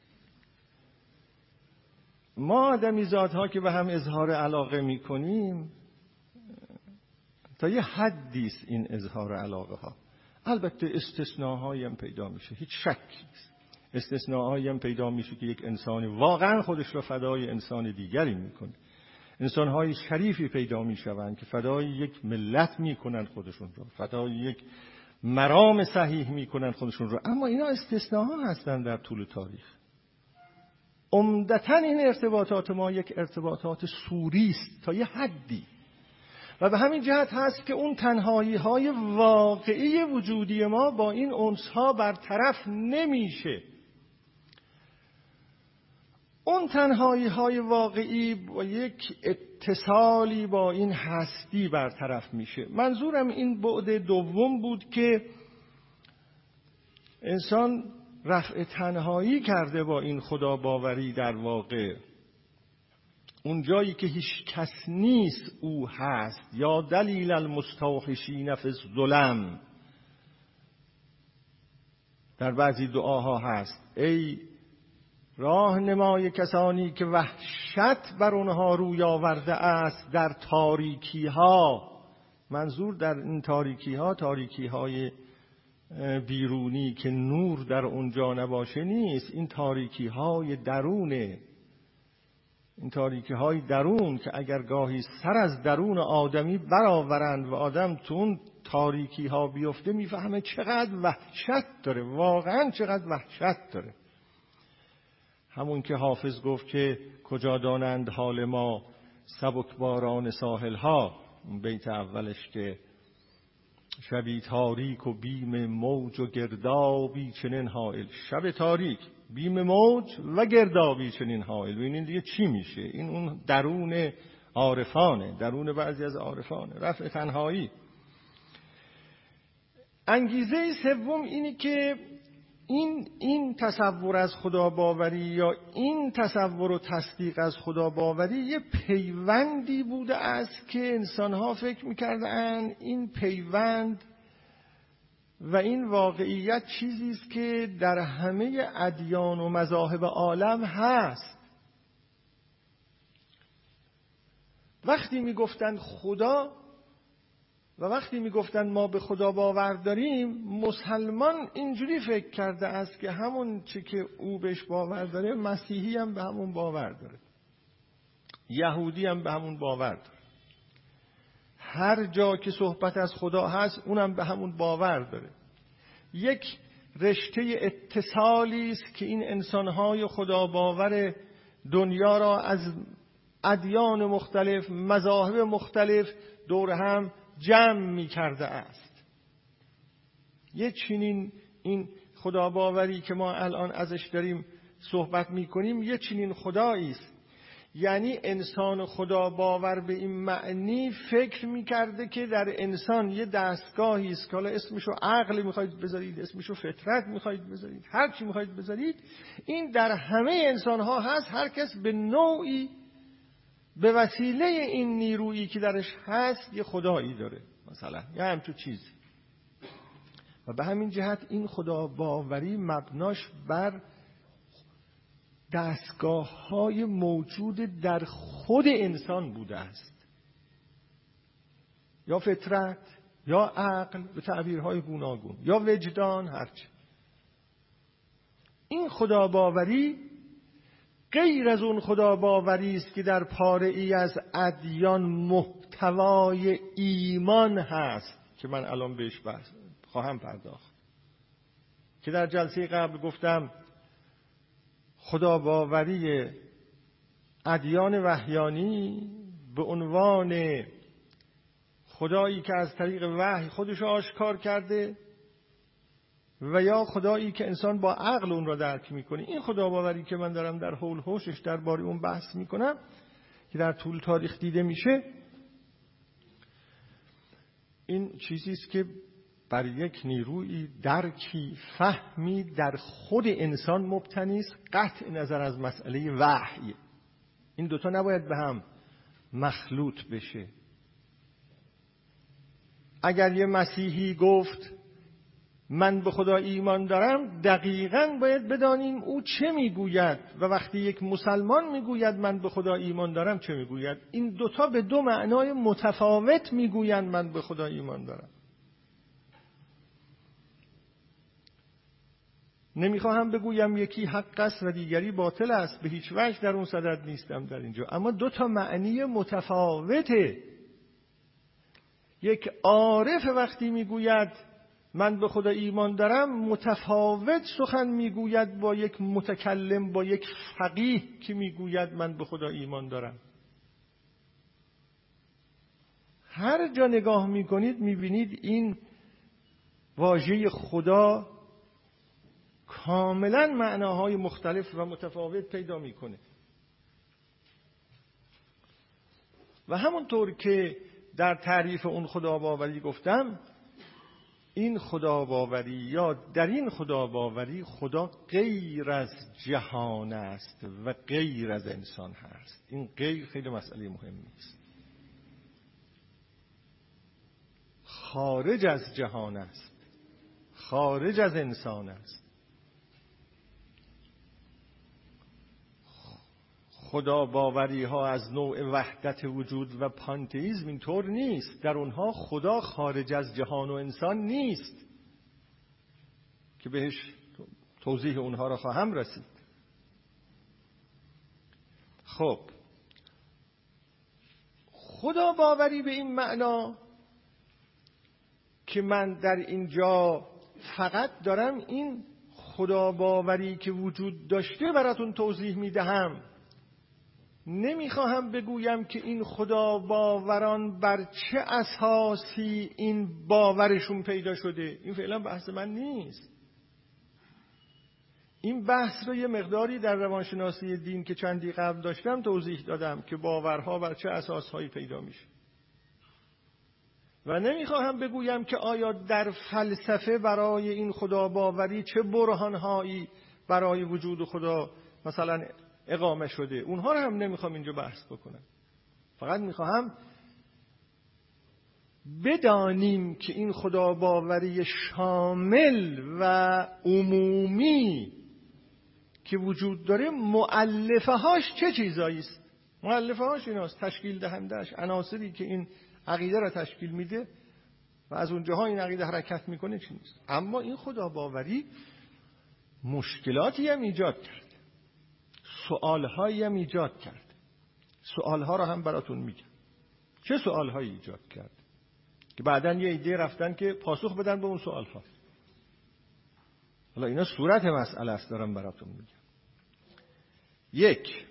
ما آدمی ذاتها که به هم اظهار علاقه میکنیم تا یه حدی است این اظهار علاقه ها. البته استثناءهایی هم پیدا میشه، هیچ شک نیست. استثناءهایی هم پیدا میشه که یک انسانی واقعا خودش را فدای انسان دیگری میکنه. انسانهای شریفی پیدا میشوند که فدای یک ملت میکنن خودشون را، فدای یک مرام صحیح میکنن خودشون را. اما اینا استثناءها هستند در طول تاریخ. عمدتاً این ارتباطات ما یک ارتباطات سوری است تا یه حدی، و به همین جهت هست که اون تنهایی های واقعی وجودی ما با این انس ها برطرف نمیشه. اون تنهایی های واقعی با یک اتصالی با این هستی برطرف میشه. منظورم این بعد دوم بود که انسان رفع تنهایی کرده با این خدا باوری. در واقع اون جایی که هیچ کس نیست او هست. یا دلیل المستوحشین فی الظلم، در بعضی دعاها هست ای راهنمای کسانی که وحشت بر اونها روی آورده است در تاریکی ها. منظور در این تاریکی ها تاریکی های بیرونی که نور در اونجا نباشه نیست، این تاریکی های درونه، این تاریکی های درون که اگر گاهی سر از درون آدمی برآورند و آدم تو اون تاریکی ها بیفته میفهمه چقدر وحشت داره، واقعا چقدر وحشت داره. همون که حافظ گفت که کجا دانند حال ما سبکباران ساحل ها، بیت اولش که شبی تاریک و بیم موج و گردابی چنین حائل. شب تاریک، بیم موج و گردابی چنین حائل. این دیگه چی میشه؟ این اون درون عارفانه، درون بعضی از عارفانه، رفع تنهایی. انگیزه سوم اینی که این این تصور از خدا باوری یا این تصور و تصدیق از خدا باوری یه پیوندی بوده است که انسان‌ها فکر می‌کردن این پیوند و این واقعیت چیزی است که در همه ادیان و مذاهب عالم هست. وقتی میگفتن خدا، و وقتی میگفتن ما به خدا باور داریم، مسلمان اینجوری فکر کرده است که همون چی که او بهش باور داره، مسیحی هم به همون باور داره، یهودی هم به همون باور داره. هر جا که صحبت از خدا هست اونم به همون باور داره. یک رشته اتصالی است که این انسان‌های خدا باور دنیا را از ادیان مختلف، مذاهب مختلف دور هم جمع می کرده است. یه چنین این خدا باوری که ما الان ازش داریم صحبت می کنیم یه چنین خدایی است. یعنی انسان خدا باور به این معنی فکر می کرده که در انسان یه دستگاهی است که حالا اسمشو عقل میخواید بذارید، اسمشو فطرت میخواید بذارید، هر چی میخواید بذارید، این در همه انسان ها هست. هر کس به نوعی به وسیله این نیرویی که درش هست یه خدایی داره، مثلا یه همچون چیزی. و به همین جهت این خدا باوری مبناش بر دستگاه های موجود در خود انسان بوده است، یا فطرت، یا عقل به تعبیرهای گوناگون، یا وجدان، هرچی. این خدا باوری غیر از اون خدا باوری است که در پاره ای از ادیان محتوای ایمان هست که من الان بهش بحث خواهم پرداخت، که در جلسه قبل گفتم خدا باوری ادیان وحیانی به عنوان خدایی که از طریق وحی خودش آشکار کرده و یا خدایی که انسان با عقل اون را درک میکنه. این خدا باوری که من دارم در حول حوشش درباره اون بحث میکنم که در طول تاریخ دیده میشه، این چیزی است که بر یک نیروی، درکی، فهمی در خود انسان مبتنی است، قطع نظر از مسئله وحی. این دوتا نباید به هم مخلوط بشه. اگر یه مسیحی گفت من به خدا ایمان دارم، دقیقاً باید بدانیم او چه میگوید، و وقتی یک مسلمان میگوید من به خدا ایمان دارم چه میگوید. این دوتا به دو معنای متفاوت میگویند من به خدا ایمان دارم. نمیخواهم بگویم یکی حق است و دیگری باطل است، به هیچ وجه در اون صدد نیستم در اینجا، اما دو تا معنی متفاوته. یک عارف وقتی میگوید من به خدا ایمان دارم، متفاوت سخن میگوید با یک متکلم، با یک فقیه که میگوید من به خدا ایمان دارم. هر جا نگاه میکنید میبینید این واژه خدا کاملا معناهای مختلف و متفاوت پیدا میکنه. و همونطور که در تعریف اون خدا باوری گفتم، این خدا باوری یا در این خدا باوری خدا غیر از جهان است و غیر از انسان هست. این غیر خیلی مسئله مهمی است. خارج از جهان است، خارج از انسان است. خدا باوری ها از نوع وحدت وجود و پانتئیسم اینطور نیست. در اونها خدا خارج از جهان و انسان نیست که بهش توضیح اونها را خواهم رسید. خب، خدا باوری به این معنا که من در اینجا فقط دارم این خدا باوری که وجود داشته براتون توضیح میدهم، نمیخواهم بگویم که این خدا باوران بر چه اساسی این باورشون پیدا شده. این فعلا بحث من نیست. این بحث رو یه مقداری در روانشناسی دین که چندی قبل داشتم توضیح دادم که باورها بر چه اساسهایی پیدا میشه. و نمیخواهم بگویم که آیا در فلسفه برای این خدا باوری چه برهانهایی برای وجود خدا مثلا اقامه شده. اونها رو هم نمیخوام اینجا بحث بکنم. فقط میخواهم بدانیم که این خدا باوری شامل و عمومی که وجود داره، مؤلفه هاش چه چیزایی است. مؤلفه هاش ایناست، تشکیل دهندهش، عناصری که این عقیده را تشکیل میده و از اونجاها این عقیده حرکت میکنه چی نیست. اما این خدا باوری مشکلاتی هم ایجاد کرد، سوالهایی هم ایجاد کرد. سوالها رو هم براتون میگم. چه سوالهایی ایجاد کرد که بعداً یه ایده رفتن که پاسخ بدن به اون سوالها. حالا اینا صورت مسئله است دارم براتون میگم. یک،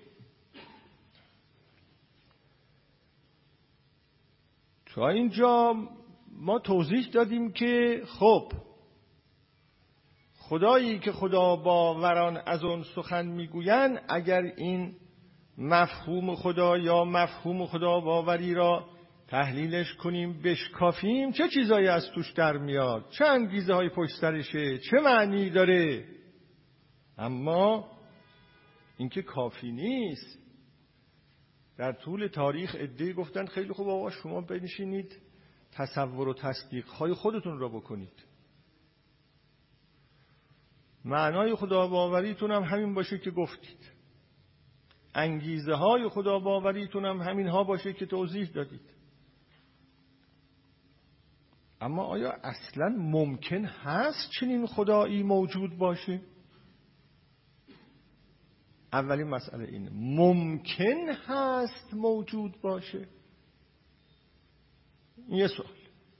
تا اینجا ما توضیح دادیم که خب خدایی که خدا باوران از اون سخن میگویند، اگر این مفهوم خدا یا مفهوم خدا باوری را تحلیلش کنیم بشکافیم، چه چیزایی از توش در میاد، چه انگیزه های پشت سرشه، چه معنی داره. اما اینکه کافی نیست. در طول تاریخ عده‌ای گفتن خیلی خوب آقا شما بنشینید تصور و تصدیق های خودتون را بکنید، معنای خدا باوریتون هم همین باشه که گفتید، انگیزه های خدا باوریتون هم همین ها باشه که توضیح دادید. اما آیا اصلا ممکن هست چنین خدایی موجود باشه؟ اولین مسئله اینه، ممکن هست موجود باشه؟ این یه سوال.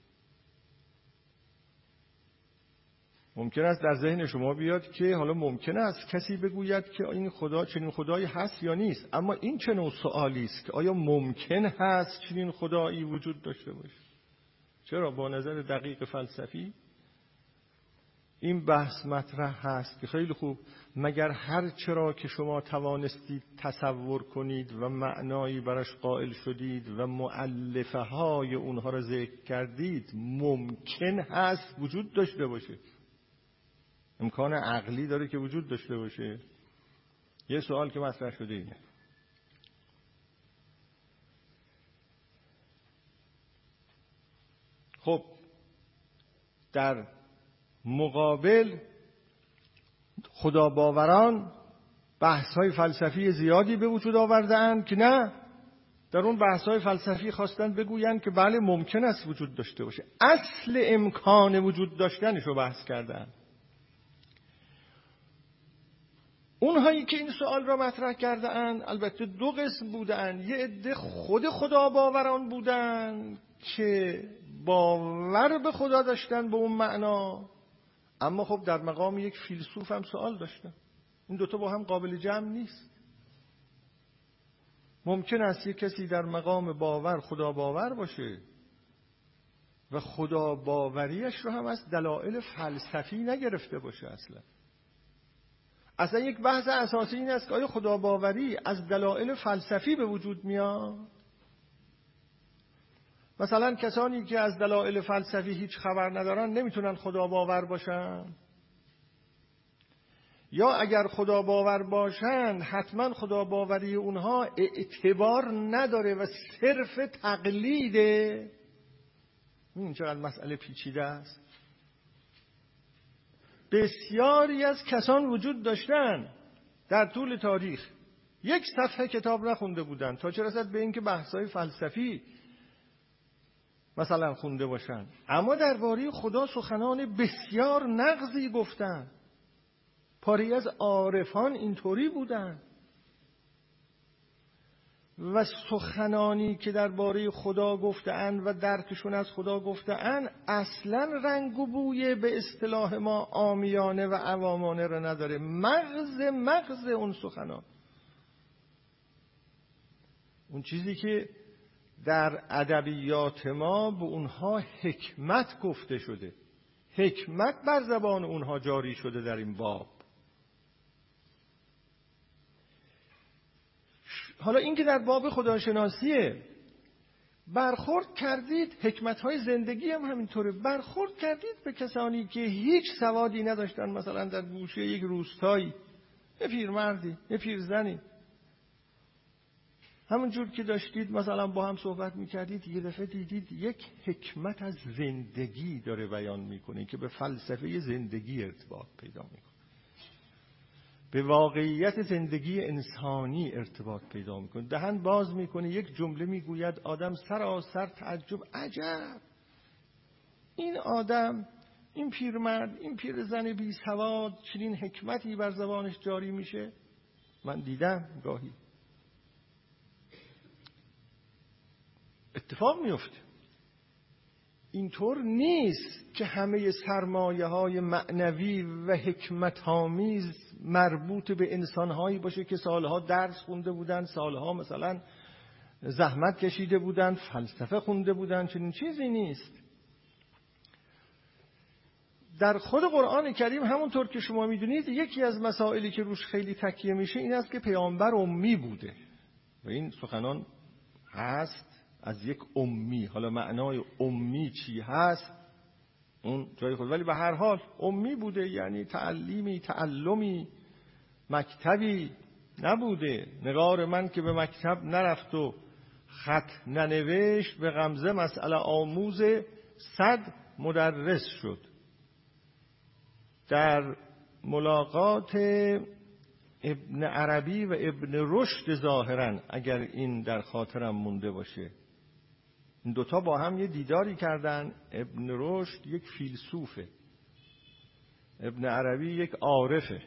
ممکن است در ذهن شما بیاد که حالا ممکن است کسی بگوید که این خدا چنین خدایی هست یا نیست، اما این چه نوع سوالی است که آیا ممکن هست چنین خدایی وجود داشته باشه؟ چرا با نظر دقیق فلسفی این بحث مطرح هست که خیلی خوب، مگر هر چرا که شما توانستید تصور کنید و معنایی براش قائل شدید و مؤلفه های اونها را ذکر کردید ممکن هست وجود داشته باشه؟ امکان عقلی داره که وجود داشته باشه؟ یه سوال که مطرح شده اینه. خب در مقابل خدا باوران بحث‌های فلسفی زیادی به وجود آورده‌اند که نه، در اون بحث‌های فلسفی خواستن بگویند که بله ممکن است وجود داشته باشه، اصل امکان وجود داشتنش رو بحث کردن. اونهایی که این سوال را مطرح کرده‌اند البته دو قسم بودند. یه عده خود خدا باوران بودند که باور به خدا داشتن به اون معنا، اما خب در مقام یک فیلسوف هم سوال داشتن. این دوتا با هم قابل جمع نیست. ممکن است یک کسی در مقام باور خدا باور باشه و خدا باوریش رو هم از دلایل فلسفی نگرفته باشه. اصلا اصلا یک بحث اساسی این است که آیا خدا باوری از دلایل فلسفی به وجود میاد؟ مثلا کسانی که از دلایل فلسفی هیچ خبر ندارن نمیتونن خدا باور باشن؟ یا اگر خدا باور باشن حتما خدا باوری اونها اعتبار نداره و صرف تقلیده؟ این چقدر مسئله پیچیده است. بسیاری از کسان وجود داشتن در طول تاریخ یک صفحه کتاب نخونده بودن، تا چه رسد به اینکه بحث‌های فلسفی مثلا خونده باشن، اما درباره خدا سخنان بسیار نغزی گفتن. پاری از عارفان اینطوری بودن و سخنانی که درباره خدا گفته‌اند و درکشون از خدا گفته‌اند اصلا رنگ و بوی به اصطلاح ما عامیانه و عوامانه را نداره. مغز مغز اون سخنان، اون چیزی که در ادبیات ما به اونها حکمت گفته شده، حکمت بر زبان اونها جاری شده در این باب. حالا این که در باب خداشناسیه برخورد کردید، حکمت‌های زندگی هم همینطوره، برخورد کردید به کسانی که هیچ سوادی نداشتن، مثلا در گوشه یک روستایی یه پیرمردی یه پیرزنی، همون جور که داشتید مثلا با هم صحبت میکردید، یه دفعه دیدید یک حکمت از زندگی داره بیان میکنه که به فلسفه زندگی ارتباط پیدا میکنه، به واقعیت زندگی انسانی ارتباط پیدا میکنه. دهن باز میکنه یک جمله میگوید، آدم سراسر تعجب، عجب این آدم، این پیرمرد، این پیرزن بی سواد چنین حکمتی بر زبانش جاری میشه؟ من دیدم گاهی اتفاق میفته. اینطور نیست که همه سرمایه های معنوی و حکمت آمیز مربوط به انسان هایی باشه که سالها درس خونده بودن، سالها مثلا زحمت کشیده بودن، فلسفه خونده بودن. چنین چیزی نیست. در خود قرآن کریم همونطور که شما میدونید یکی از مسائلی که روش خیلی تکیه میشه این است که پیامبر امی بوده و این سخنان هست از یک امی. حالا معنای امی چی هست اون جای خود، ولی به هر حال امی بوده، یعنی تعلیمی، تعلمی، مکتبی نبوده. نگار من که به مکتب نرفت و خط ننوشت، به غمزه مسئله آموز صد مدرس شد. در ملاقات ابن عربی و ابن رشد ظاهرا، اگر این در خاطرم مونده باشه، این دوتا با هم یه دیداری کردن. ابن رشد یک فیلسوفه، ابن عربی یک عارفه.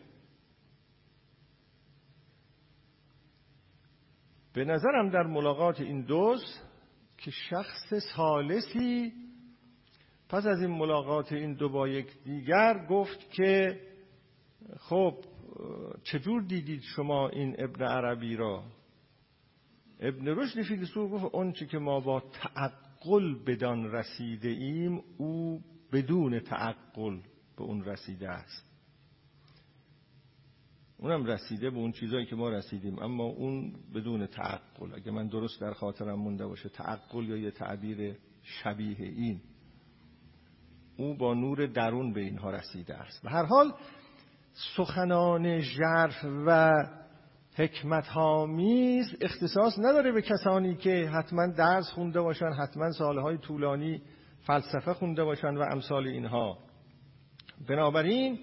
به نظرم در ملاقات این دوست که شخص ثالثی پس از این ملاقات این دو با یک دیگر گفت که خب چجور دیدید شما این ابن عربی را؟ ابن رشد فیلسوف گفت اون چی که ما با تعقل بدان رسیده ایم او بدون تعقل به اون رسیده است. اونم رسیده به اون چیزایی که ما رسیدیم، اما اون بدون تعقل. اگه من درست در خاطرم مونده باشه تعقل یا یه تعبیر شبیه این، او با نور درون به اینها رسیده است. به هر حال سخنان ژرف و حکمت‌آمیز اختصاص نداره به کسانی که حتما درس خونده باشن، حتما سالهای طولانی فلسفه خونده باشن و امثال اینها. بنابراین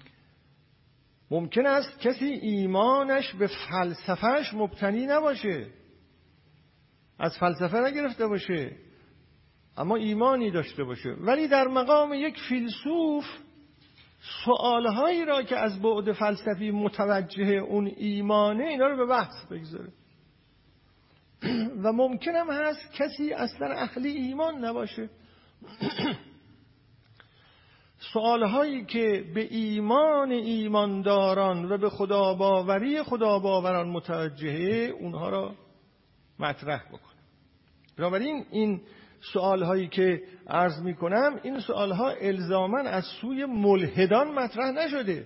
ممکن است کسی ایمانش به فلسفهش مبتنی نباشه، از فلسفه نگرفته باشه، اما ایمانی داشته باشه، ولی در مقام یک فیلسوف سوالهایی را که از بعد فلسفی متوجه اون ایمانه اینا رو به بحث بگذاره. و ممکن هم هست کسی اصلا اهل ایمان نباشه. سوالهایی که به ایمان ایمانداران و به خداباوری خداباوران متوجهه اونها را مطرح بکنه. بنابراین این سوالهایی که عرض می کنم این سوالها الزاماً از سوی ملحدان مطرح نشده.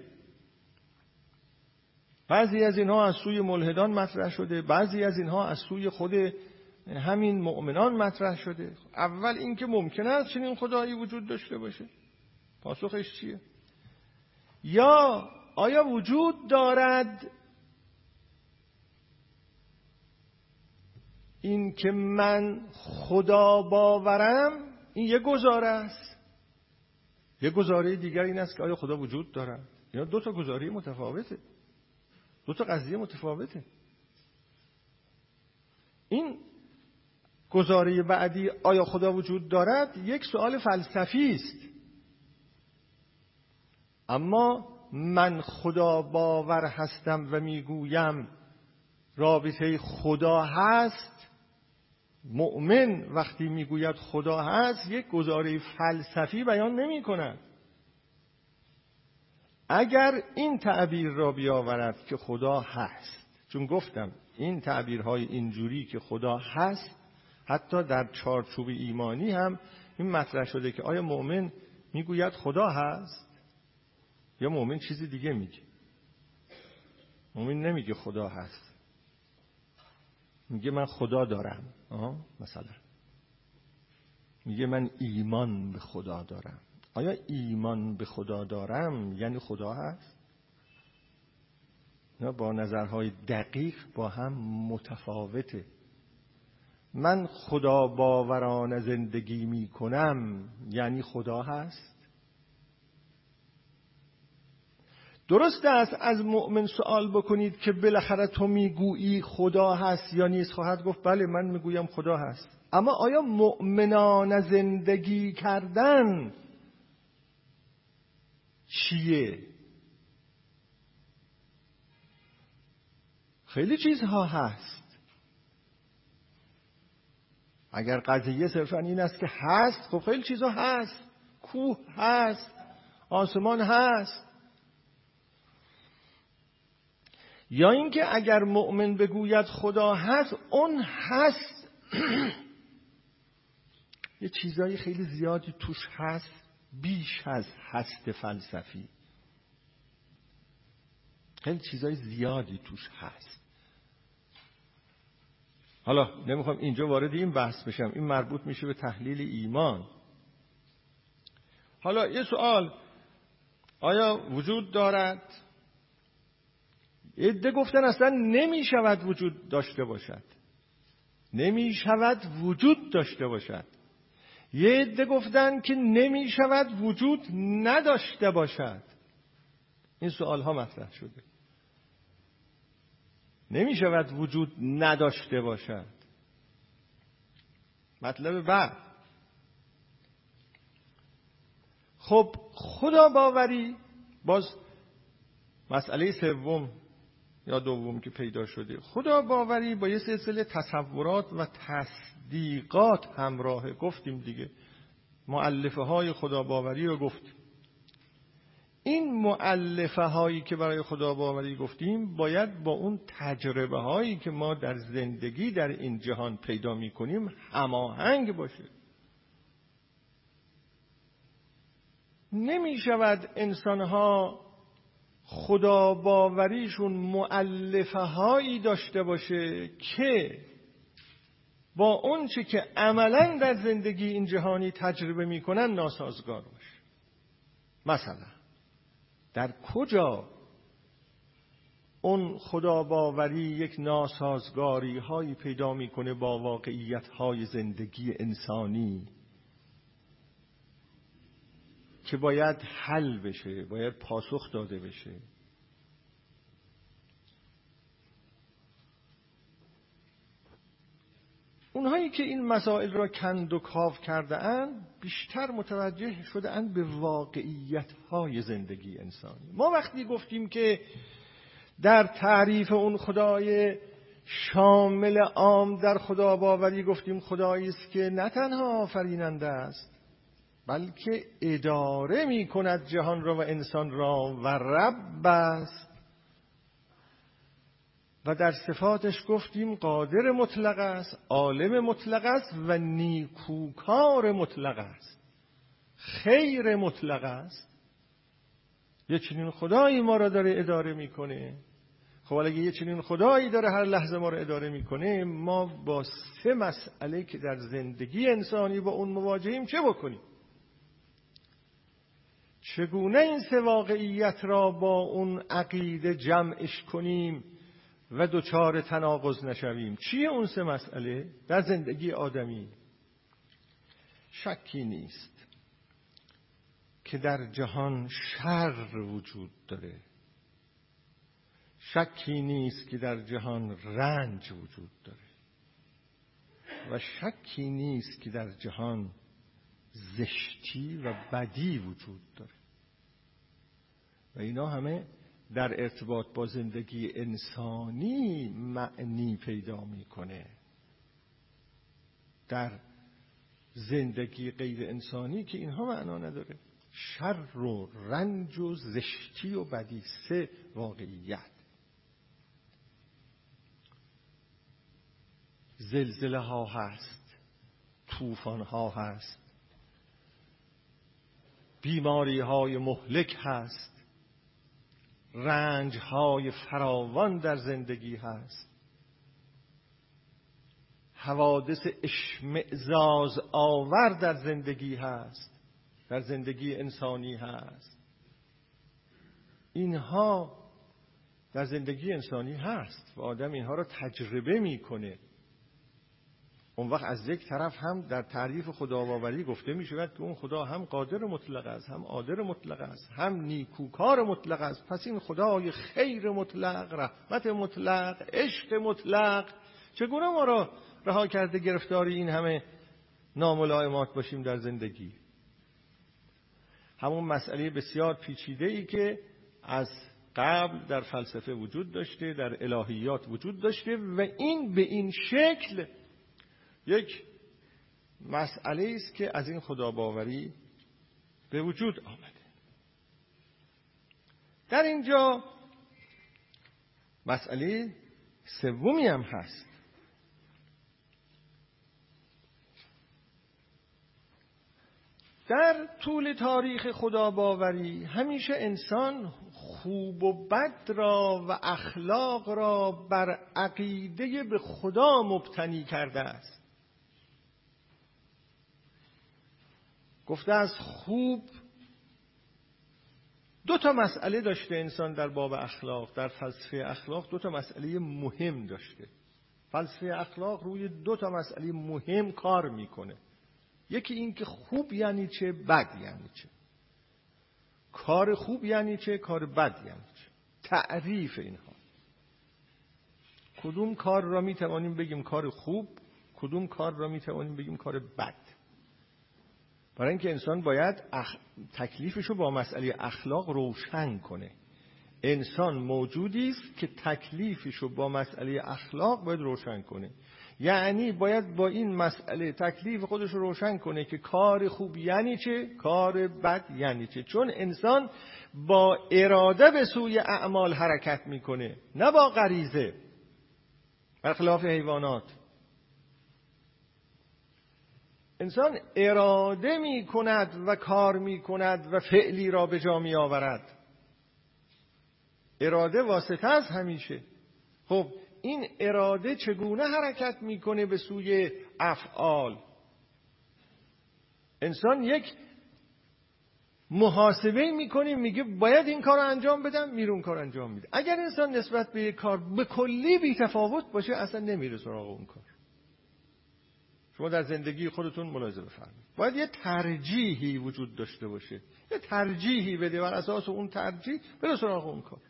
بعضی از اینها از سوی ملحدان مطرح شده، بعضی از اینها از سوی خود همین مؤمنان مطرح شده. اول اینکه ممکن است چنین خدایی وجود داشته باشه، پاسخش چیه؟ یا آیا وجود دارد این که من خدا باورم؟ این یه گزاره است. یه گزاره دیگر این است که آیا خدا وجود دارد؟ اینا دو تا گزاره متفاوته، دو تا قضیه متفاوته. این گزاره بعدی آیا خدا وجود دارد یک سوال فلسفی است، اما من خدا باور هستم و میگویم رابطه خدا هست. مؤمن وقتی میگوید خدا هست یک گزاره فلسفی بیان نمی کند. اگر این تعبیر را بیاورد که خدا هست، چون گفتم این تعبیرهای اینجوری که خدا هست حتی در چارچوب ایمانی هم این مطرح شده که آیا مؤمن میگوید خدا هست یا مؤمن چیزی دیگه میگه. مؤمن نمیگه خدا هست، میگه من خدا دارم. آها مثلا میگه من ایمان به خدا دارم. آیا ایمان به خدا دارم یعنی خدا هست؟ نه، با نظرهای دقیق با هم متفاوته. من خدا باورانه زندگی میکنم یعنی خدا هست؟ درست است از مؤمن سوال بکنید که بالاخره تو میگویی خدا هست یا نیست؟ خواهد گفت بله من میگویم خدا هست. اما آیا مؤمنانه زندگی کردن چیه؟ خیلی چیزها هست. اگر قضیه صرفا این است که هست، خب خیلی چیزها هست. کوه هست، آسمان هست. یا اینکه اگر مؤمن بگوید خدا هست، اون هست یه چیزایی خیلی زیادی توش هست، بیش از هست فلسفی. خیلی چیزای زیادی توش هست. حالا نمیخوام اینجا وارد این بحث بشم، این مربوط میشه به تحلیل ایمان. حالا یه سوال، آیا وجود دارد؟ یه عده گفتن اصلا نمیشود وجود داشته باشد. نمیشود وجود داشته باشد. یه عده گفتن که نمیشود وجود نداشته باشد. این سوال ها مطرح شده. نمیشود وجود نداشته باشد. مطلب بعد، خب خدا باوری، باز مسئله سوم یا دوم که پیدا شده، خدا باوری با یه سلسله تصورات و تصدیقات همراهه. گفتیم دیگه مؤلفه های خدا باوری رو گفتیم. این مؤلفه هایی که برای خدا باوری گفتیم باید با اون تجربه هایی که ما در زندگی در این جهان پیدا می کنیم هماهنگ باشه. نمی شود انسان ها خدا باوریشون مؤلفه هایی داشته باشه که با اون چه که عملاً در زندگی این جهانی تجربه می کنن ناسازگار باشه. مثلا در کجا اون خدا باوری یک ناسازگاری هایی پیدا میکنه با واقعیت های زندگی انسانی که باید حل بشه، باید پاسخ داده بشه؟ اونهایی که این مسائل را کند و کاو کرده اند بیشتر متوجه شده اند به واقعیت های زندگی انسانی. ما وقتی گفتیم که در تعریف اون خدای شامل عام در خدا باوری گفتیم خدایی است که نه تنها آفریننده است بلکه اداره می کند جهان را و انسان را و رب است، و در صفاتش گفتیم قادر مطلق است، عالم مطلق است و نیکوکار مطلق است، خیر مطلق است. یه چنین خدایی ما را داره اداره میکنه. خب اگه یه چنین خدایی داره هر لحظه ما را اداره میکنه، ما با سه مسئله که در زندگی انسانی با اون مواجهیم چه بکنیم؟ چگونه این سه واقعیت را با اون عقیده جمعش کنیم و دوچار تناقض نشویم؟ چیه اون سه مسئله در زندگی آدمی؟ شکی نیست که در جهان شر وجود داره. شکی نیست که در جهان رنج وجود داره. و شکی نیست که در جهان زشتی و بدی وجود داره. و اینا همه در ارتباط با زندگی انسانی معنی پیدا میکنه. در زندگی غیر انسانی که اینها معنا نداره. شر و رنج و زشتی و بدی، سه واقعیت. زلزله ها هست، طوفان ها هست، بیماری های مهلک هست، رنج های فراوان در زندگی هست، حوادث اشمئزاز آور در زندگی هست، در زندگی انسانی هست. اینها در زندگی انسانی هست و آدم اینها را تجربه میکنه. اون وقت از یک طرف هم در تعریف خداباوری گفته می شود که اون خدا هم قادر مطلق است، هم عادل مطلق است، هم نیکوکار مطلق است. پس این خدای خیر مطلق، رحمت مطلق، عشق مطلق چگونه ما را رها کرده گرفتار این همه ناملایمات باشیم در زندگی؟ همون مسئله بسیار پیچیده‌ای که از قبل در فلسفه وجود داشته، در الهیات وجود داشته و این به این شکل یک مسئله است که از این خداباوری به وجود آمده. در اینجا مسئله سومی هم هست. در طول تاریخ خداباوری همیشه انسان خوب و بد را و اخلاق را بر عقیده به خدا مبتنی کرده است. گفته از خوب دو تا مسئله داشته انسان در باب اخلاق، در فلسفه اخلاق دو تا مسئله مهم داشته. فلسفه اخلاق روی دو تا مسئله مهم کار میکنه. یکی این که خوب یعنی چه، بد یعنی چه. کار خوب یعنی چه، کار بد یعنی چه. تعریف اینها. کدوم کار را میتوانیم بگیم کار خوب، کدوم کار را میتوانیم بگیم کار بد. برای اینکه انسان باید اخ... تکلیفشو با مسئله اخلاق روشن کنه. انسان موجودی است که تکلیفشو با مسئله اخلاق باید روشن کنه. یعنی باید با این مسئله تکلیف خودش رو روشن کنه که کار خوب یعنی چه، کار بد یعنی چه. چون انسان با اراده به سوی اعمال حرکت میکنه، نه با غریزه، برخلاف حیوانات. انسان اراده می کند و کار می کند و فعلی را به جا می آورد. اراده واسطه است همیشه. خب این اراده چگونه حرکت میکنه به سوی افعال؟ انسان یک محاسبه میکنه، میگه باید این کار رو انجام بدم، میره اون کار انجام میده. اگر انسان نسبت به یک کار به کلی بی تفاوت باشه، اصلا نمیره سراغ اون کار. شما در زندگی خودتون ملاحظه بفرمایید. باید یه ترجیحی وجود داشته باشه، یه ترجیحی بده، بر اساس اون ترجیح بره سراغ اون کار.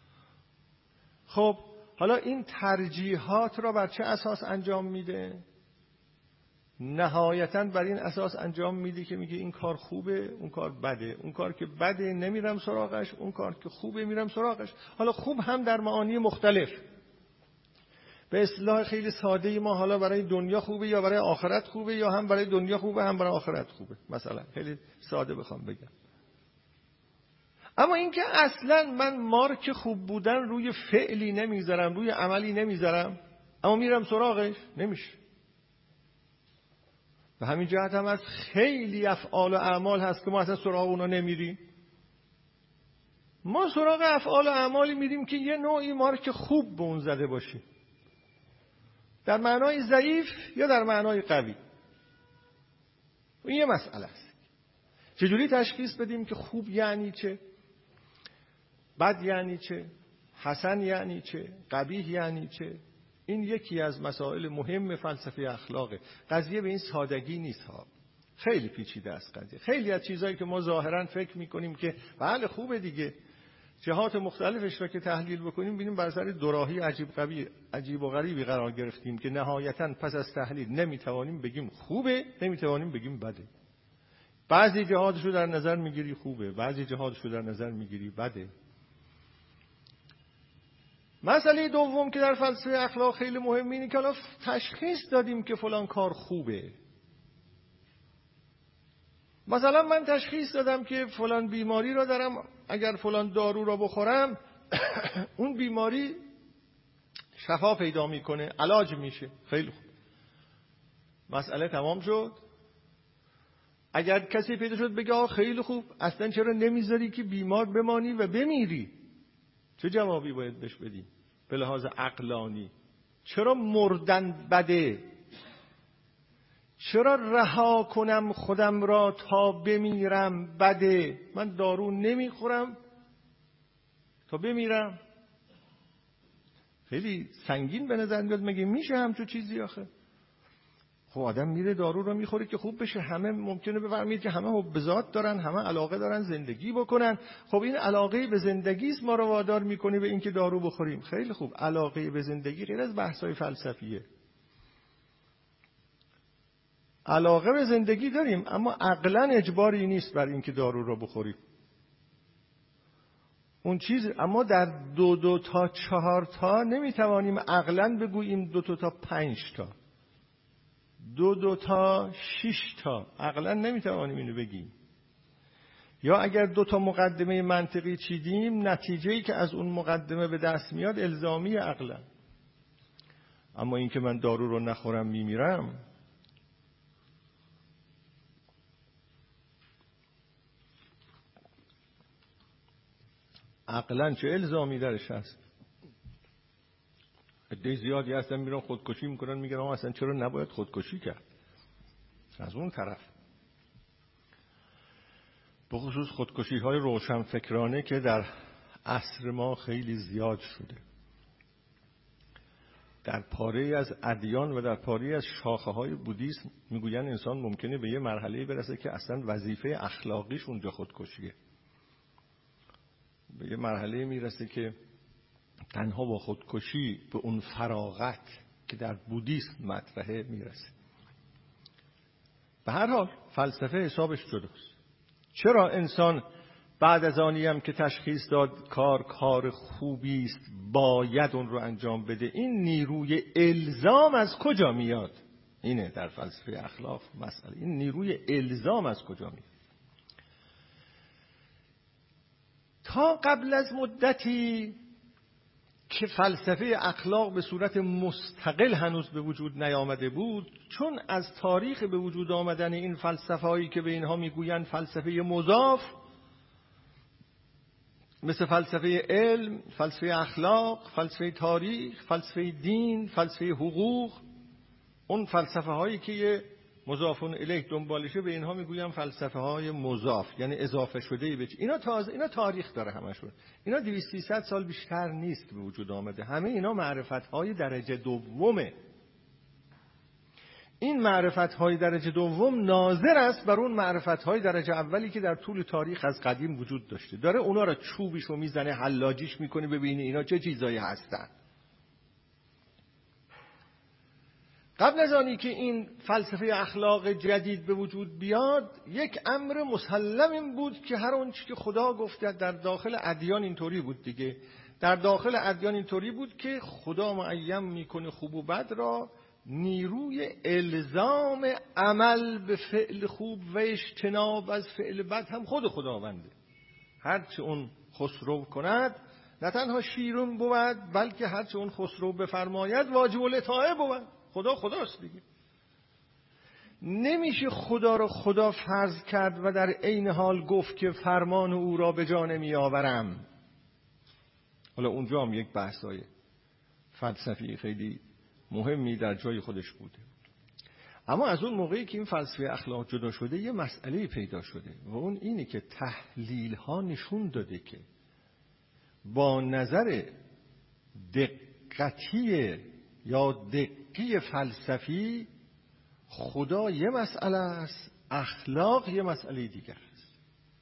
خب حالا این ترجیحات را بر چه اساس انجام میده؟ نهایتاً بر این اساس انجام میده که میگه این کار خوبه، اون کار بده. اون کار که بده نمیرم سراغش، اون کار که خوبه میرم سراغش. حالا خوب هم در معانی مختلف. به اصطلاح خیلی ساده‌ای ما حالا برای دنیا خوبه یا برای آخرت خوبه، یا هم برای دنیا خوبه هم برای آخرت خوبه. مثلا خیلی ساده بخوام بگم. اما اینکه اصلا من مارک خوب بودن روی فعلی نمیذارم، روی عملی نمیذارم، اما میرم سراغش، نمیشه. و همین جهت هم از خیلی افعال و اعمال هست که ما اصلا سراغ اونا نمیریم. ما سراغ افعال و اعمالی میریم که یه نوعی مارک خوب به اون زده باشه، در معنای ضعیف یا در معنای قوی. این یه مسئله است. چجوری تشخیص بدیم که خوب یعنی چه، بد یعنی چه، حسن یعنی چه، قبیح یعنی چه؟ این یکی از مسائل مهم فلسفه اخلاقه. قضیه به این سادگی نیست ها. خیلی پیچیده است قضیه. خیلی از چیزایی که ما ظاهرا فکر میکنیم که بله خوبه دیگه، جهات مختلفش را که تحلیل بکنیم ببینیم بر سر دوراهی عجیب غریبی عجیب و غریبی قرار گرفتیم که نهایتاً پس از تحلیل نمیتوانیم بگیم خوبه، نمیتوانیم بگیم بده. بعضی جهاتش رو در نظر میگیری خوبه، بعضی جهاتش رو در نظر میگیری بده. مسئله دوم که در فلسفه اخلاق خیلی مهمه اینه که حالا تشخیص دادیم که فلان کار خوبه. مثلا من تشخیص دادم که فلان بیماری را دارم، اگر فلان دارو را بخورم اون بیماری شفا پیدا میکنه، علاج میشه. خیلی خوب، مسئله تمام شد. اگر کسی پیدا شد بگه آه خیلی خوب، اصلا چرا نمیذاری که بیمار بمانی و بمیری؟ چه جوابی باید بهش بدیم به لحاظ عقلانی؟ چرا مردن بده؟ چرا رها کنم خودم را تا بمیرم بده؟ من دارو نمیخورم تا بمیرم. خیلی سنگین به نظر میاد. مگه میشه همچون چیزی آخه؟ خب آدم میره دارو رو میخوره که خوب بشه. همه ممکنه بفرمایید که همه حب ذات دارن، همه علاقه دارن زندگی بکنن. خب این علاقه به زندگی است ما رو وادار میکنه به اینکه دارو بخوریم. خیلی خوب، علاقه به زندگی غیر از بحث‌های فلسفیه. علاقه به زندگی داریم، اما عقلاً اجباری نیست بر اینکه دارو رو بخوریم. اون چیز، اما در دو دو تا چهار تا نمیتوانیم عقلاً بگوییم دو دو تا پنج تا، دو دو تا شش تا، عقلاً نمیتوانیم اینو بگیم. یا اگر دو تا مقدمه منطقی چیدیم، نتیجه‌ای که از اون مقدمه به دست میاد الزامی عقلاً. اما اینکه من دارو رو نخورم میمیرم، عقلاً چه الزامی درش هست؟ عده زیادی هستن میرن خودکشی میکنن، میگن آقا اصلا چرا نباید خودکشی کرد؟ از اون طرف به خصوص خودکشی های روشنفکرانه که در عصر ما خیلی زیاد شده، در پاره از ادیان و در پاره از شاخه های بودیسم میگوین انسان ممکنه به یه مرحله برسه که اصلا وظیفه اخلاقیش اونجا خودکشیه. به یه مرحله میرسه که تنها با خودکشی به اون فراغت که در بودیسم مطرحه میرسه. به هر حال فلسفه حسابش جداست. چرا انسان بعد از آنی هم که تشخیص داد کار کار خوبی است باید اون رو انجام بده، این نیروی الزام از کجا میاد؟ اینه در فلسفه اخلاق مسئله، این نیروی الزام از کجا میاد؟ تا قبل از مدتی که فلسفه اخلاق به صورت مستقل هنوز به وجود نیامده بود، چون از تاریخ به وجود آمدن این فلسفه هایی که به اینها میگویند فلسفه مضاف، مثل فلسفه علم، فلسفه اخلاق، فلسفه تاریخ، فلسفه دین، فلسفه حقوق، اون فلسفه هایی که یه مضافون الیه دنبالشه به اینها میگویم فلسفه های مضاف، یعنی اضافه شده به اینا. تازه اینا تاریخ داره همشون، اینا دویست سیصد سال بیشتر نیست به وجود آمده. همه اینا معرفت های درجه دومه. این معرفت های درجه دوم ناظر است بر اون معرفت های درجه اولی که در طول تاریخ از قدیم وجود داشته. داره اونا را چوبیشو میزنه، حلاجیش میکنه، ببینه اینا چه چیزایی هستن. قبل از آنی که این فلسفه اخلاق جدید به وجود بیاد، یک امر مسلم این بود که هر اون چیزی که خدا گفته در داخل ادیان اینطوری بود دیگه. در داخل ادیان اینطوری بود که خدا معین میکنه خوب و بد را، نیروی الزام عمل به فعل خوب و اجتناب از فعل بد هم خود خداونده. هرچه اون خسرو کند نه تنها شیرون بود، بلکه هرچه اون خسرو بفرماید واجب الاطاعه بود. خدا خداست دیگه. نمیشه خدا را خدا فرض کرد و در عین حال گفت که فرمان او را به جا نمی آورم. حالا اونجا هم یک بحثای فلسفی خیلی مهمی در جای خودش بوده. اما از اون موقعی که این فلسفه اخلاق جدا شده یه مسئله پیدا شده و اون اینه که تحلیل ها نشون داده که با نظر دقتی یا دقی فلسفی خدا یه مسئله است، اخلاق یه مسئله دیگر است.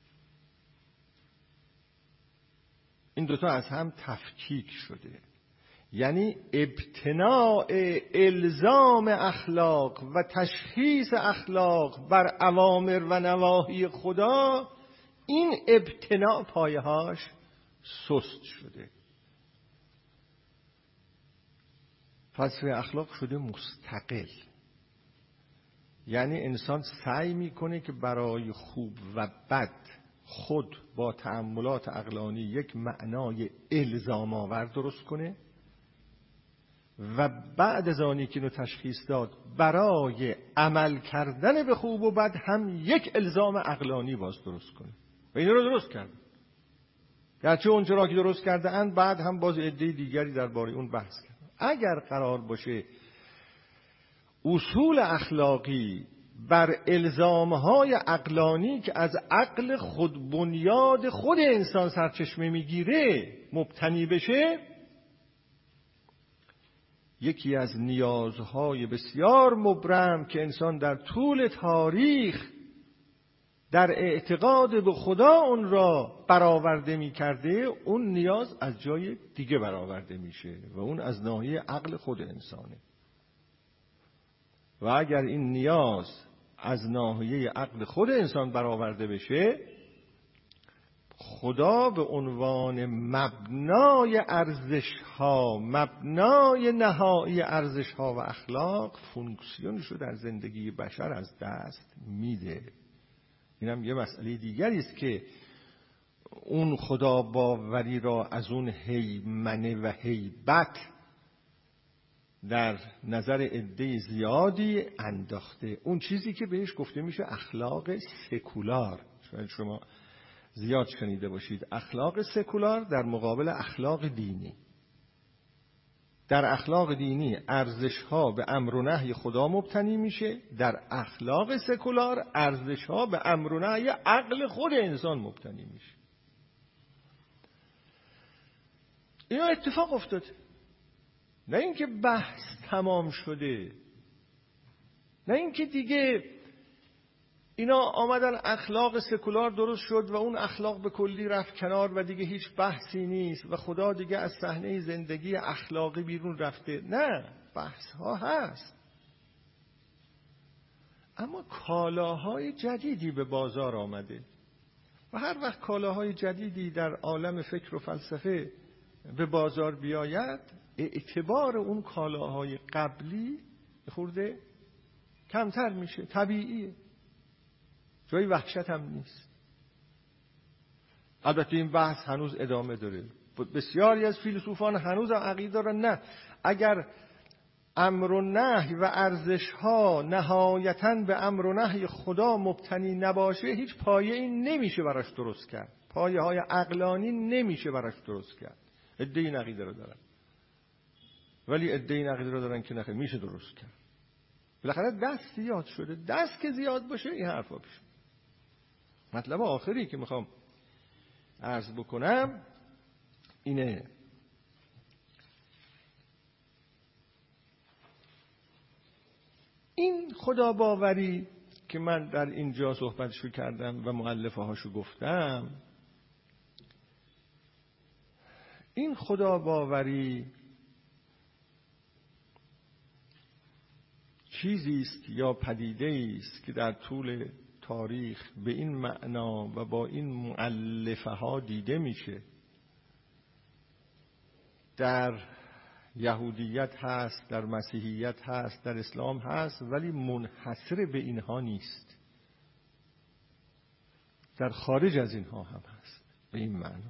این دوتا از هم تفکیک شده. یعنی ابتناء الزام اخلاق و تشخیص اخلاق بر اوامر و نواهی خدا، این ابتناء پایه‌هاش سست شده. فلسفه اخلاق شده مستقل. یعنی انسان سعی میکنه که برای خوب و بد خود با تأملات عقلانی یک معنای الزام آور درست کنه و بعد از آنی که اینو تشخیص داد برای عمل کردن به خوب و بد هم یک الزام عقلانی باز درست کنه و این رو درست کرد. گرچه اونجا را که درست کرده اند بعد هم باز عده دیگری درباره اون بحث کرد. اگر قرار باشه اصول اخلاقی بر الزامهای عقلانی که از عقل خود بنیاد خود انسان سرچشمه میگیره مبتنی بشه، یکی از نیازهای بسیار مبرم که انسان در طول تاریخ در اعتقاد به خدا اون را برآورده می کرده، اون نیاز از جای دیگه برآورده میشه و اون از ناحیه عقل خود انسانه. و اگر این نیاز از ناحیه عقل خود انسان برآورده بشه، خدا به عنوان مبنای ارزش‌ها، مبنای نهایی ارزش‌ها و اخلاق، فونکسیونش رو در زندگی بشر از دست میده. اینم یه مسئله دیگری است که اون خدا باوری را از اون هیمنه و هیبت در نظر عده زیادی انداخته. اون چیزی که بهش گفته میشه اخلاق سکولار. شاید شما زیاد شنیده باشید اخلاق سکولار در مقابل اخلاق دینی. در اخلاق دینی ارزش‌ها به امر و نهی خدا مبتنی میشه، در اخلاق سکولار ارزش‌ها به امر و نهی عقل خود انسان مبتنی میشه. اینا اتفاق افتاده، نه اینکه بحث تمام شده، نه اینکه دیگه اینا آمدن اخلاق سکولار درست شد و اون اخلاق به کلی رفت کنار و دیگه هیچ بحثی نیست و خدا دیگه از صحنه زندگی اخلاقی بیرون رفته. نه، بحث ها هست، اما کالاهای جدیدی به بازار آمده و هر وقت کالاهای جدیدی در عالم فکر و فلسفه به بازار بیاید، اعتبار اون کالاهای قبلی خورده کمتر میشه. طبیعیه، جای وحشت هم نیست. البته این بحث هنوز ادامه داره. بسیاری از فیلسوفان هنوز هم عقیده دارن نه، اگر امر و نهی و ارزش ها نهایتاً به امر و نهی خدا مبتنی نباشه، هیچ پایه این نمیشه براش درست کرد، پایه های عقلانی نمیشه براش درست کرد. عده این عقیده رو دارن، ولی عده این عقیده رو دارن که نخیر میشه درست کرد. بالاخره دست زیاد شده، دست که زیاد باشه این حرفا پیش. مطلب آخری که میخوام عرض بکنم اینه، این خدا باوری که من در اینجا صحبتشو کردم و مؤلفه هاشو گفتم، این خدا باوری چیزی است یا پدیده است که در طول تاریخ به این معنا و با این مؤلفه ها دیده میشه. در یهودیت هست، در مسیحیت هست، در اسلام هست، ولی منحصر به اینها نیست. در خارج از اینها هم هست به این معنا.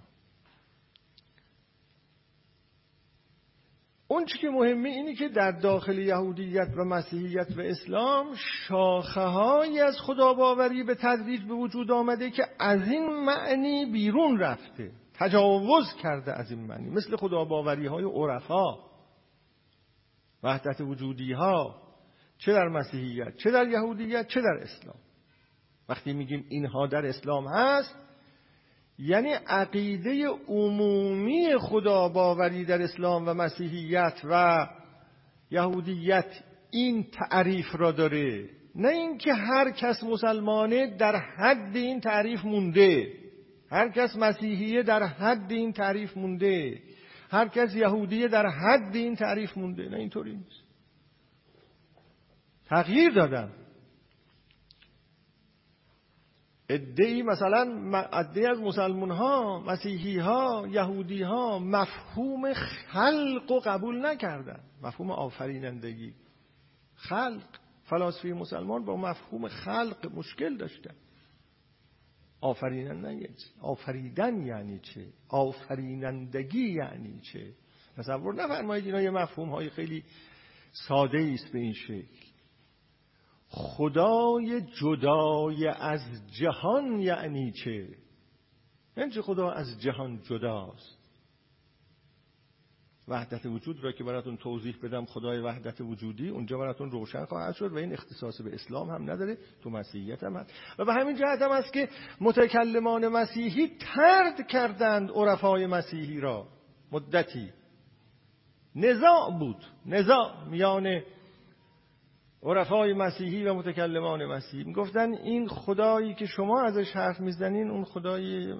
اون چی که مهمه اینی که در داخل یهودیت و مسیحیت و اسلام شاخه‌هایی از خداباوری به تدریج به وجود آمده که از این معنی بیرون رفته، تجاوز کرده از این معنی، مثل خداباوری‌های عرفا، وحدت وجودی‌ها، چه در مسیحیت، چه در یهودیت، چه در اسلام. وقتی میگیم اینها در اسلام هست، یعنی عقیده عمومی خدا باوری در اسلام و مسیحیت و یهودیت این تعریف را داره، نه اینکه هر کس مسلمانه در حد این تعریف مونده، هر کس مسیحیه در حد این تعریف مونده، هر کس یهودیه در حد این تعریف مونده. نه، اینطوری نیست. تغییر دادن. عده‌ای مثلا عده‌ای از مسلمان ها، مسیحی ها، یهودی ها مفهوم خلق رو قبول نکردن، مفهوم آفرینندگی. خلق، فلاسفه مسلمان با مفهوم خلق مشکل داشتن. آفرینندن یعنی چه؟ آفریدن یعنی چه؟ آفرینندگی یعنی چه؟ تصور نفرمایید اینا یه مفهوم های خیلی ساده است به این شکل. خدای جدای از جهان یعنی چه؟ یعنی چه خدا از جهان جداست؟ وحدت وجود را که براتون توضیح بدم، خدای وحدت وجودی اونجا براتون روشن خواهد شد و این اختصاص به اسلام هم نداره، تو مسیحیت هم هست. و به همین جهت هم است که متکلمان مسیحی طرد کردند عرفای مسیحی را. مدتی نزاع بود، نزاع میان عرفای مسیحی و متکلمان مسیحی. میگفتن این خدایی که شما ازش حرف میزنین اون خدای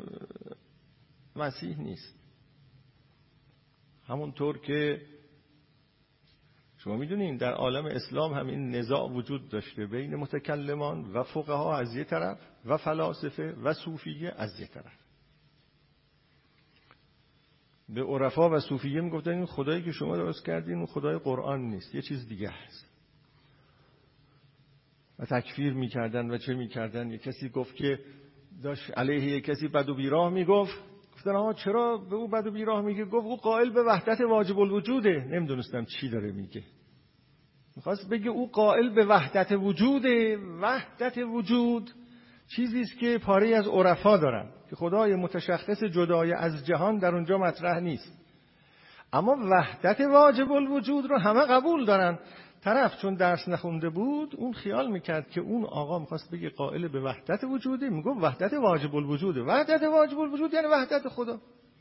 مسیح نیست. همونطور که شما میدونین در عالم اسلام هم این نزاع وجود داشته بین متکلمان و فقها از یه طرف و فلاسفه و صوفیه از یه طرف. به عرفا و صوفیه میگفتن این خدایی که شما درست کردین اون خدای قرآن نیست، یه چیز دیگه هست. و تکفیر میکردن و چه میکردن. یه کسی گفت که داشت علیه یه کسی بد و بیراه میگفت، گفتن آها چرا به او بد و بیراه میگه؟ گفت او قائل به وحدت واجب الوجوده. نمیدونستم چی داره میگه. میخواست بگه او قائل به وحدت وجوده. وحدت وجود چیزی است که پاره از عرفا دارن که خدای متشخص جدای از جهان در اونجا مطرح نیست، اما وحدت واجب الوجود رو همه قبول دارن. طرف چون درس نخونده بود اون خیال میکرد که اون آقا میخواست بگه قائل به وحدت وجوده، میگه وحدت واجب الوجوده. وحدت واجب الوجود یعنی وحدت خدا.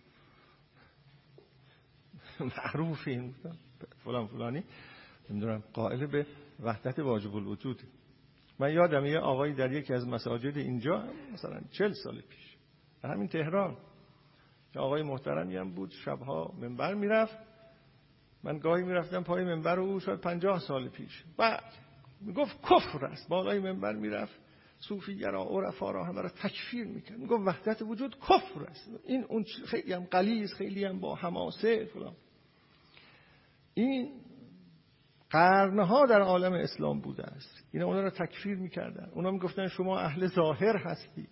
معروف این فلان فلانی نمیدونم قائل به وحدت واجب الوجوده. من یادم یه آقایی در یکی از مساجد اینجا مثلا چهل سال پیش در همین تهران، که آقای محترمی هم بود، شبها منبر میرفت. من گاهی میرفتم پای منبر او، شاید پنجاه سال پیش. بعد میگفت کفر است، بالای منبر میرفت صوفی‌گرا عرفا را همه را تکفیر میکرد، میگفت وحدت وجود کفر است. این اون خیلی هم غلیظ، خیلی هم با حماسه فلان. این قرنها در عالم اسلام بوده است. اینا اونا را تکفیر میکردن. اونا میگفتن شما اهل ظاهر هستید.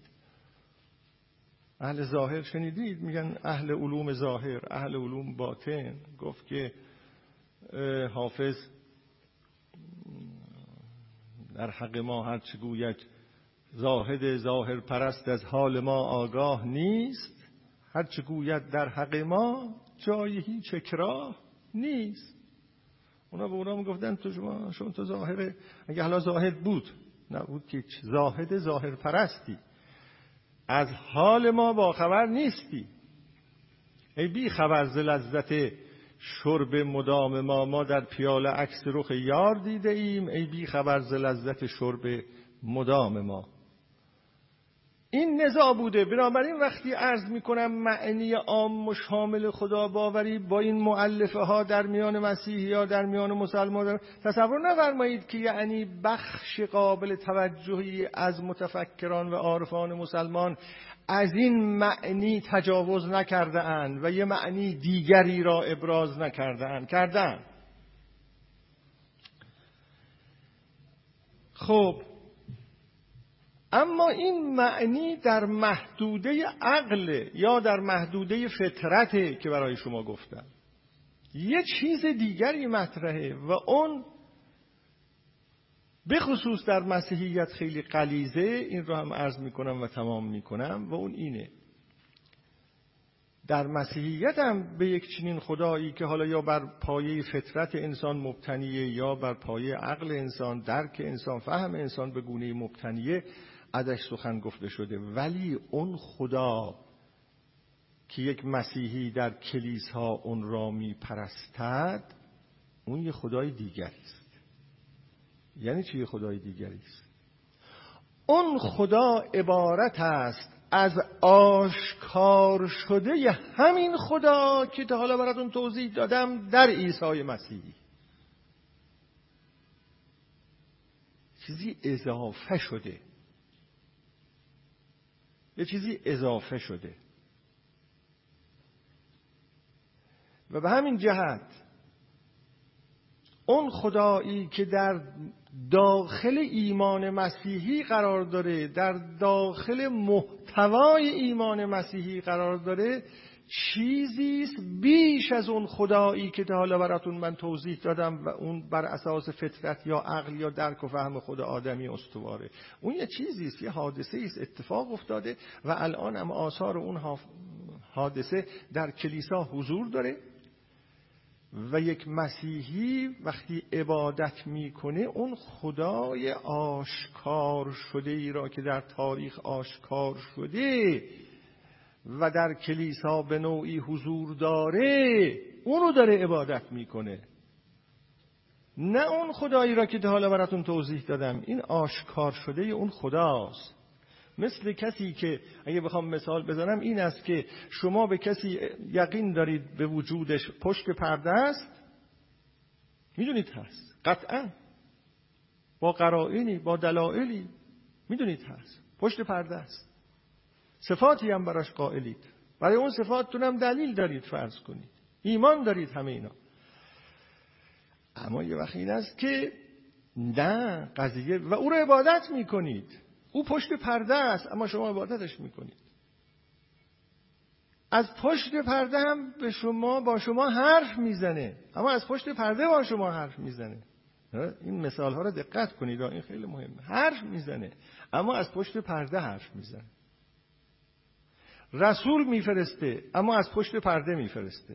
اهل ظاهر شنیدید؟ میگن اهل علوم ظاهر، اهل علوم باطن. گفت که حافظ در حق ما هر چه گوید زاهد ظاهر پرست از حال ما آگاه نیست، هر چه گوید در حق ما جای هیچ اکراه نیست. اونا به اونا میگفتن تو شما شما تو ظاهره، اگه حالا زاهد بود نبود که زاهد ظاهر پرستی، از حال ما با خبر نیستی. ای بی خبر ز لذت شرب مدام ما، ما در پیاله عکس رخ یار دیده ایم. ای بی خبر ز لذت شرب مدام ما. این نزاع بوده. بنابراین وقتی عرض میکنم معنی عام و شامل خدا باوری با این مؤلفه ها در میان مسیحی ها در میان مسلمان، تصور نفرمایید که یعنی بخش قابل توجهی از متفکران و عارفان مسلمان از این معنی تجاوز نکرده اند و یه معنی دیگری را ابراز نکرده اند. کردن. خب اما این معنی در محدوده عقل یا در محدوده فطرته که برای شما گفتم. یه چیز دیگری مطرحه و اون به خصوص در مسیحیت خیلی غلیظه. این رو هم عرض میکنم و تمام میکنم و اون اینه: در مسیحیت هم به یک چنین خدایی که حالا یا بر پایه فطرت انسان مبتنیه یا بر پایه عقل انسان، درک انسان، فهم انسان به گونه مبتنیه، ازش سخن گفته شده. ولی اون خدا که یک مسیحی در کلیسا اون را می پرستد، اون یه خدای دیگری است. یعنی چی یه خدای دیگری است؟ اون خدا عبارت است از آشکار شده همین خدا که تا حالا براتون توضیح دادم در عیسی مسیح. چیزی اضافه شده، یه چیزی اضافه شده. و به همین جهت اون خدایی که در داخل ایمان مسیحی قرار داره، در داخل محتوای ایمان مسیحی قرار داره، چیزی است بیش از اون خدایی که تا حالا براتون من توضیح دادم و اون بر اساس فطرت یا عقل یا درک و فهم خود آدمی استواره. اون یه چیزی است، یه حادثه است، اتفاق افتاده و الان هم آثار اون حادثه در کلیسا حضور داره. و یک مسیحی وقتی عبادت میکنه اون خدای آشکار شده ای را که در تاریخ آشکار شده و در کلیسا به نوعی حضور داره، اون رو داره عبادت میکنه، نه اون خدایی را که تا حالا براتون توضیح دادم. این آشکار شده اون خداست. مثل کسی که اگه بخوام مثال بزنم این است که شما به کسی یقین دارید به وجودش پشت پرده است، میدونید هست، قطعا با قرائنی، با دلایلی میدونید هست، پشت پرده است. صفاتی هم براش قائلید، برای اون صفاتتون هم دلیل دارید، فرض کنید ایمان دارید همه اینا. اما یه وقت این است که نه قضیه و او رو عبادت میکنید، او پشت پرده است اما شما عبادتش میکنید. از پشت پرده هم به شما با شما حرف میزنه، اما از پشت پرده با شما حرف میزنه. این مثال ها رو دقت کنید، این خیلی مهمه. حرف میزنه اما از پشت پرده حرف میزنه. رسول میفرسته اما از پشت پرده میفرسته.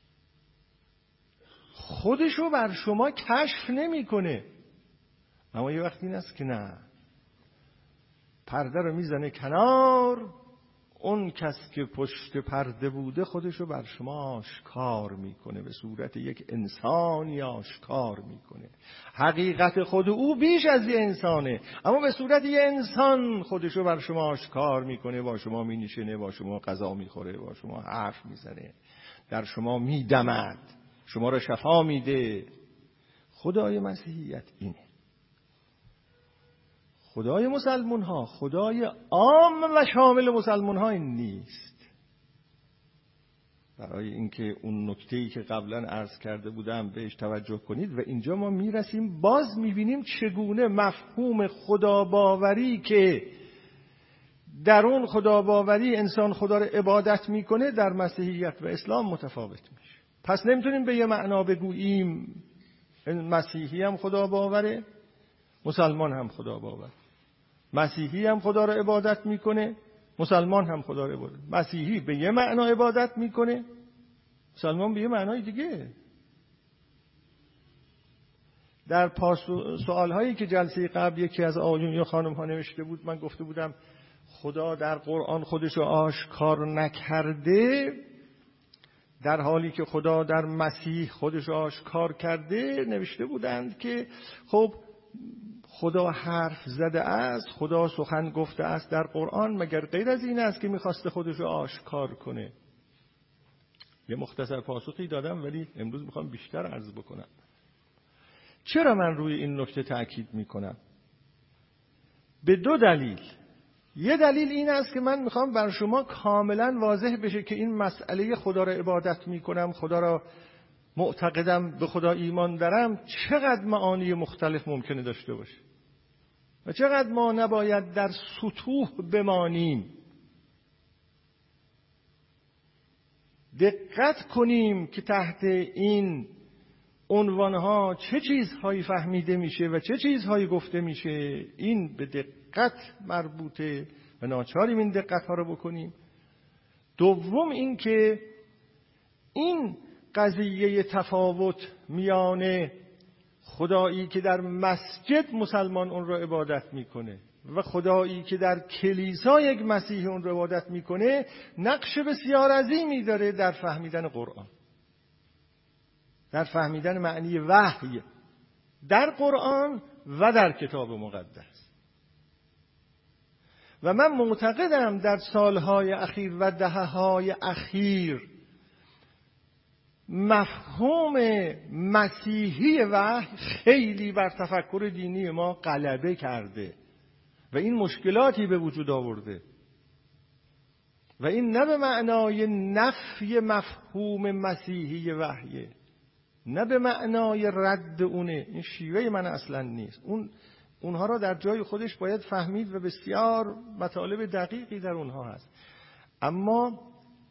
خودشو بر شما کشف نمیکنه، اما یه وقتی این است که نه، پرده رو میزنه کنار، اون کس که پشت پرده بوده خودشو بر شما آشکار میکنه، به صورت یک انسانی آشکار میکنه. حقیقت خود او بیش از یه انسانه، اما به صورت یه انسان خودشو بر شما آشکار میکنه، با شما مینشینه، با شما غذا میخوره، با شما حرف میزنه، در شما میدمد، شما رو شفا میده. خدای مسیحیت اینه. خدای مسلمون ها خدای عام و شامل مسلمون ها این نیست. برای اینکه اون نکته‌ای که قبلا عرض کرده بودم بهش توجه کنید و اینجا ما میرسیم باز میبینیم چگونه مفهوم خداباوری که در اون خداباوری انسان خدا رو عبادت میکنه در مسیحیت و اسلام متفاوت میشه. پس نمیتونیم به یه معنا بگوییم مسیحی هم خدا باوره، مسلمان هم خدا باوره. مسیحی هم خدا رو عبادت میکنه، مسلمان هم خدا رو عبادت. مسیحی به یه معنا عبادت میکنه، مسلمان به یه معنای دیگه. در سوال هایی که جلسه قبل یکی از آقایون یا خانم ها نوشته بود، من گفته بودم خدا در قرآن خودشو آشکار نکرده، در حالی که خدا در مسیح خودشو آشکار کرده. نوشته بودند که خب خدا حرف زده است، خدا سخن گفته است در قرآن، مگر غیر از این است که میخواسته خودشو آشکار کنه؟ یه مختصر پاسخی دادم ولی امروز میخوام بیشتر عرض بکنم. چرا من روی این نکته تأکید میکنم؟ به دو دلیل. یه دلیل این است که من میخوام بر شما کاملا واضح بشه که این مسئله خدا را عبادت میکنم، خدا را معتقدم، به خدا ایمان دارم، چقدر معانی مختلف ممکنه داشته باشه و چقدر ما نباید در سطوح بمانیم. دقت کنیم که تحت این عنوانها چه چیزهایی فهمیده میشه و چه چیزهایی گفته میشه. این به دقت مربوطه و ناچاریم این دقت ها رو بکنیم. دوم این که این قضیه تفاوت میان خدایی که در مسجد مسلمان اون رو عبادت میکنه و خدایی که در کلیسا یک مسیحی اون رو عبادت میکنه نقش بسیار عظیمی داره در فهمیدن قرآن، در فهمیدن معنی وحی در قرآن و در کتاب مقدس. و من معتقدم در سالهای اخیر و دهه‌های اخیر مفهوم مسیحی وحی خیلی بر تفکر دینی ما غلبه کرده و این مشکلاتی به وجود آورده و این نه به معنای نفی مفهوم مسیحی وحیه، نه به معنای رد اونه، این شیوه من اصلا نیست. اون اونها را در جای خودش باید فهمید و بسیار مطالب دقیقی در اونها هست. اما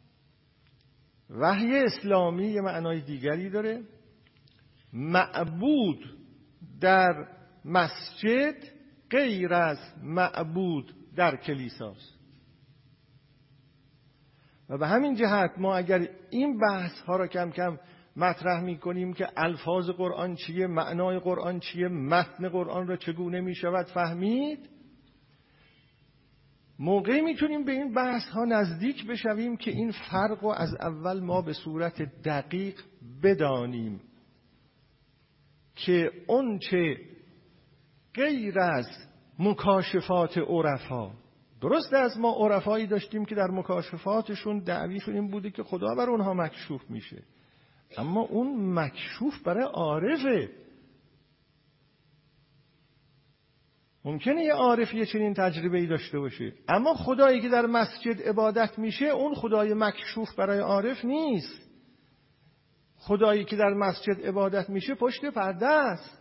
وحی اسلامی یه معنای دیگری داره. معبود در مسجد غیر از معبود در کلیساست و به همین جهت ما اگر این بحث ها را کم کم مطرح می کنیم که الفاظ قرآن چیه، معنای قرآن چیه، متن قرآن را چگونه می شود فهمید، موقعی میتونیم به این بحث ها نزدیک بشویم که این فرق رو از اول ما به صورت دقیق بدانیم که اون چه غیر از مکاشفات عرفا، درست از ما عرفایی داشتیم که در مکاشفاتشون دعویشون این بوده که خدا بر اونها مکشوف میشه، اما اون مکشوف برای عارفه. ممکنه یه عارف یه چنین تجربه‌ای داشته باشه، اما خدایی که در مسجد عبادت میشه اون خدای مکشوف برای عارف نیست. خدایی که در مسجد عبادت میشه پشت پرده است.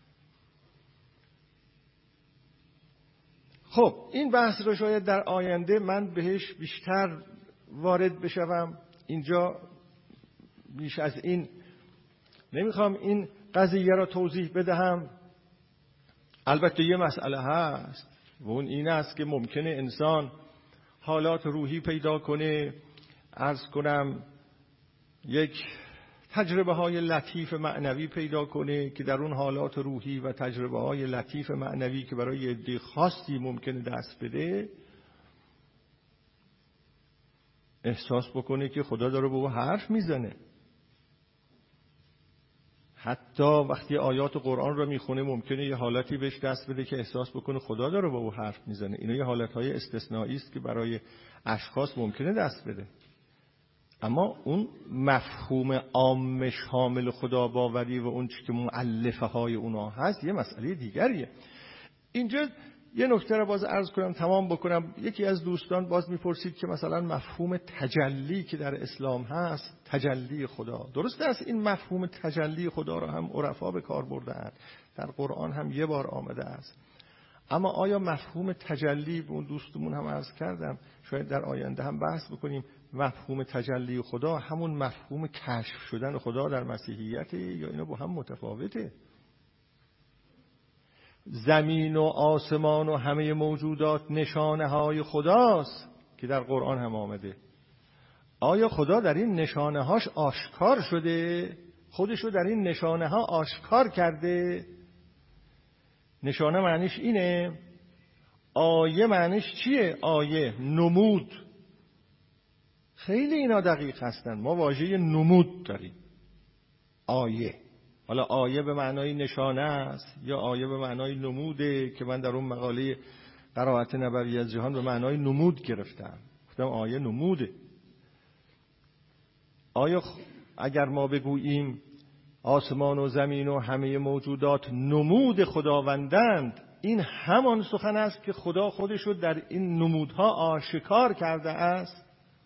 خب این بحث رو شاید در آینده من بهش بیشتر وارد بشوم. اینجا بیش از این نمیخوام این قضیه را توضیح بدهم. البته یه مسئله هست و اون این است که ممکنه انسان حالات روحی پیدا کنه، عرض کنم یک تجربه های لطیف معنوی پیدا کنه که در اون حالات روحی و تجربه های لطیف معنوی که برای یه عده خاصی ممکنه دست بده، احساس بکنه که خدا داره با او حرف میزنه. حتی وقتی آیات قرآن رو میخونه ممکنه یه حالتی بهش دست بده که احساس بکنه خدا داره با او حرف میزنه. اینا یه حالتهای استثنایی است که برای اشخاص ممکنه دست بده. اما اون مفهوم عام شامل خدا باوری و اون چی که مؤلفه های اونا هست یه مسئله دیگریه. اینجا یه نکته رو باز عرض کنم تمام بکنم. یکی از دوستان باز میپرسید که مثلا مفهوم تجلی که در اسلام هست، تجلی خدا، درسته است این مفهوم تجلی خدا رو هم عرفا به کار بردن، در قرآن هم یه بار آمده است. اما آیا مفهوم تجلی، به اون دوستمون هم عرض کردم شاید در آینده هم بحث بکنیم، مفهوم تجلی خدا همون مفهوم کشف شدن خدا در مسیحیت یا اینا با هم متفاوته؟ زمین و آسمان و همه موجودات نشانه های خداست که در قرآن هم آمده. آیا خدا در این نشانه هاش آشکار شده؟ خودشو در این نشانه ها آشکار کرده؟ نشانه معنیش اینه. آیه معنیش چیه؟ آیه نمود. خیلی اینا دقیق هستن. ما واژه نمود داریم. آیه، حالا آیه به معنای نشانه است یا آیه به معنای نموده که من در اون مقاله قرائت نبوی از جهان به معنای نمود گرفتم. گفتم آیه نموده. آیا اگر ما بگوییم آسمان و زمین و همه موجودات نمود خداوندند، این همان سخن است که خدا خودش رو در این نمودها آشکار کرده است.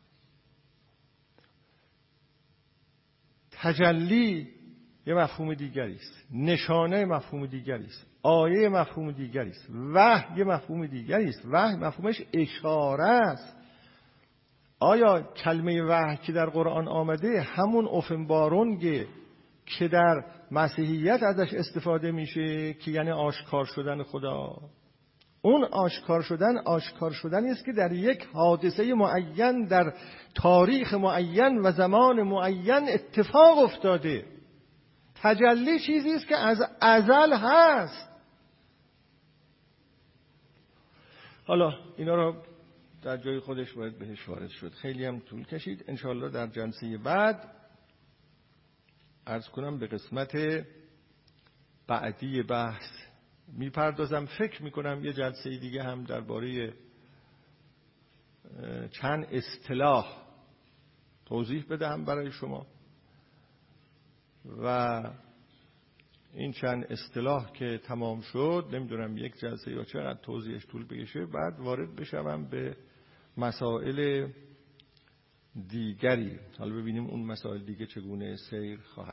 تجلی یه مفهوم دیگری است، نشانه مفهوم دیگری است، آیه مفهوم دیگری است، وحی یه مفهوم دیگری است. وحی مفهومش اشاره است. آیا کلمه وحی که در قرآن آمده همون اوفنبارونگه که در مسیحیت ازش استفاده میشه که یعنی آشکار شدن خدا؟ اون آشکار شدن آشکار شدنی است که در یک حادثه معین در تاریخ معین و زمان معین اتفاق افتاده. تجلی چیزی است که از ازل هست. حالا اینا رو در جای خودش باید بهش وارد شد. خیلی هم طول کشید. انشاءالله در جلسه بعد عرض کنم به قسمت بعدی بحث میپردازم. فکر میکنم یه جلسه دیگه هم درباره چند اصطلاح توضیح بدهم برای شما و این چند اصطلاح که تمام شد، نمیدونم یک جلسه یا چقدر توضیحش طول بکشه، بعد وارد بشم به مسائل دیگری. حالا ببینیم اون مسائل دیگه چگونه سیر خواهد.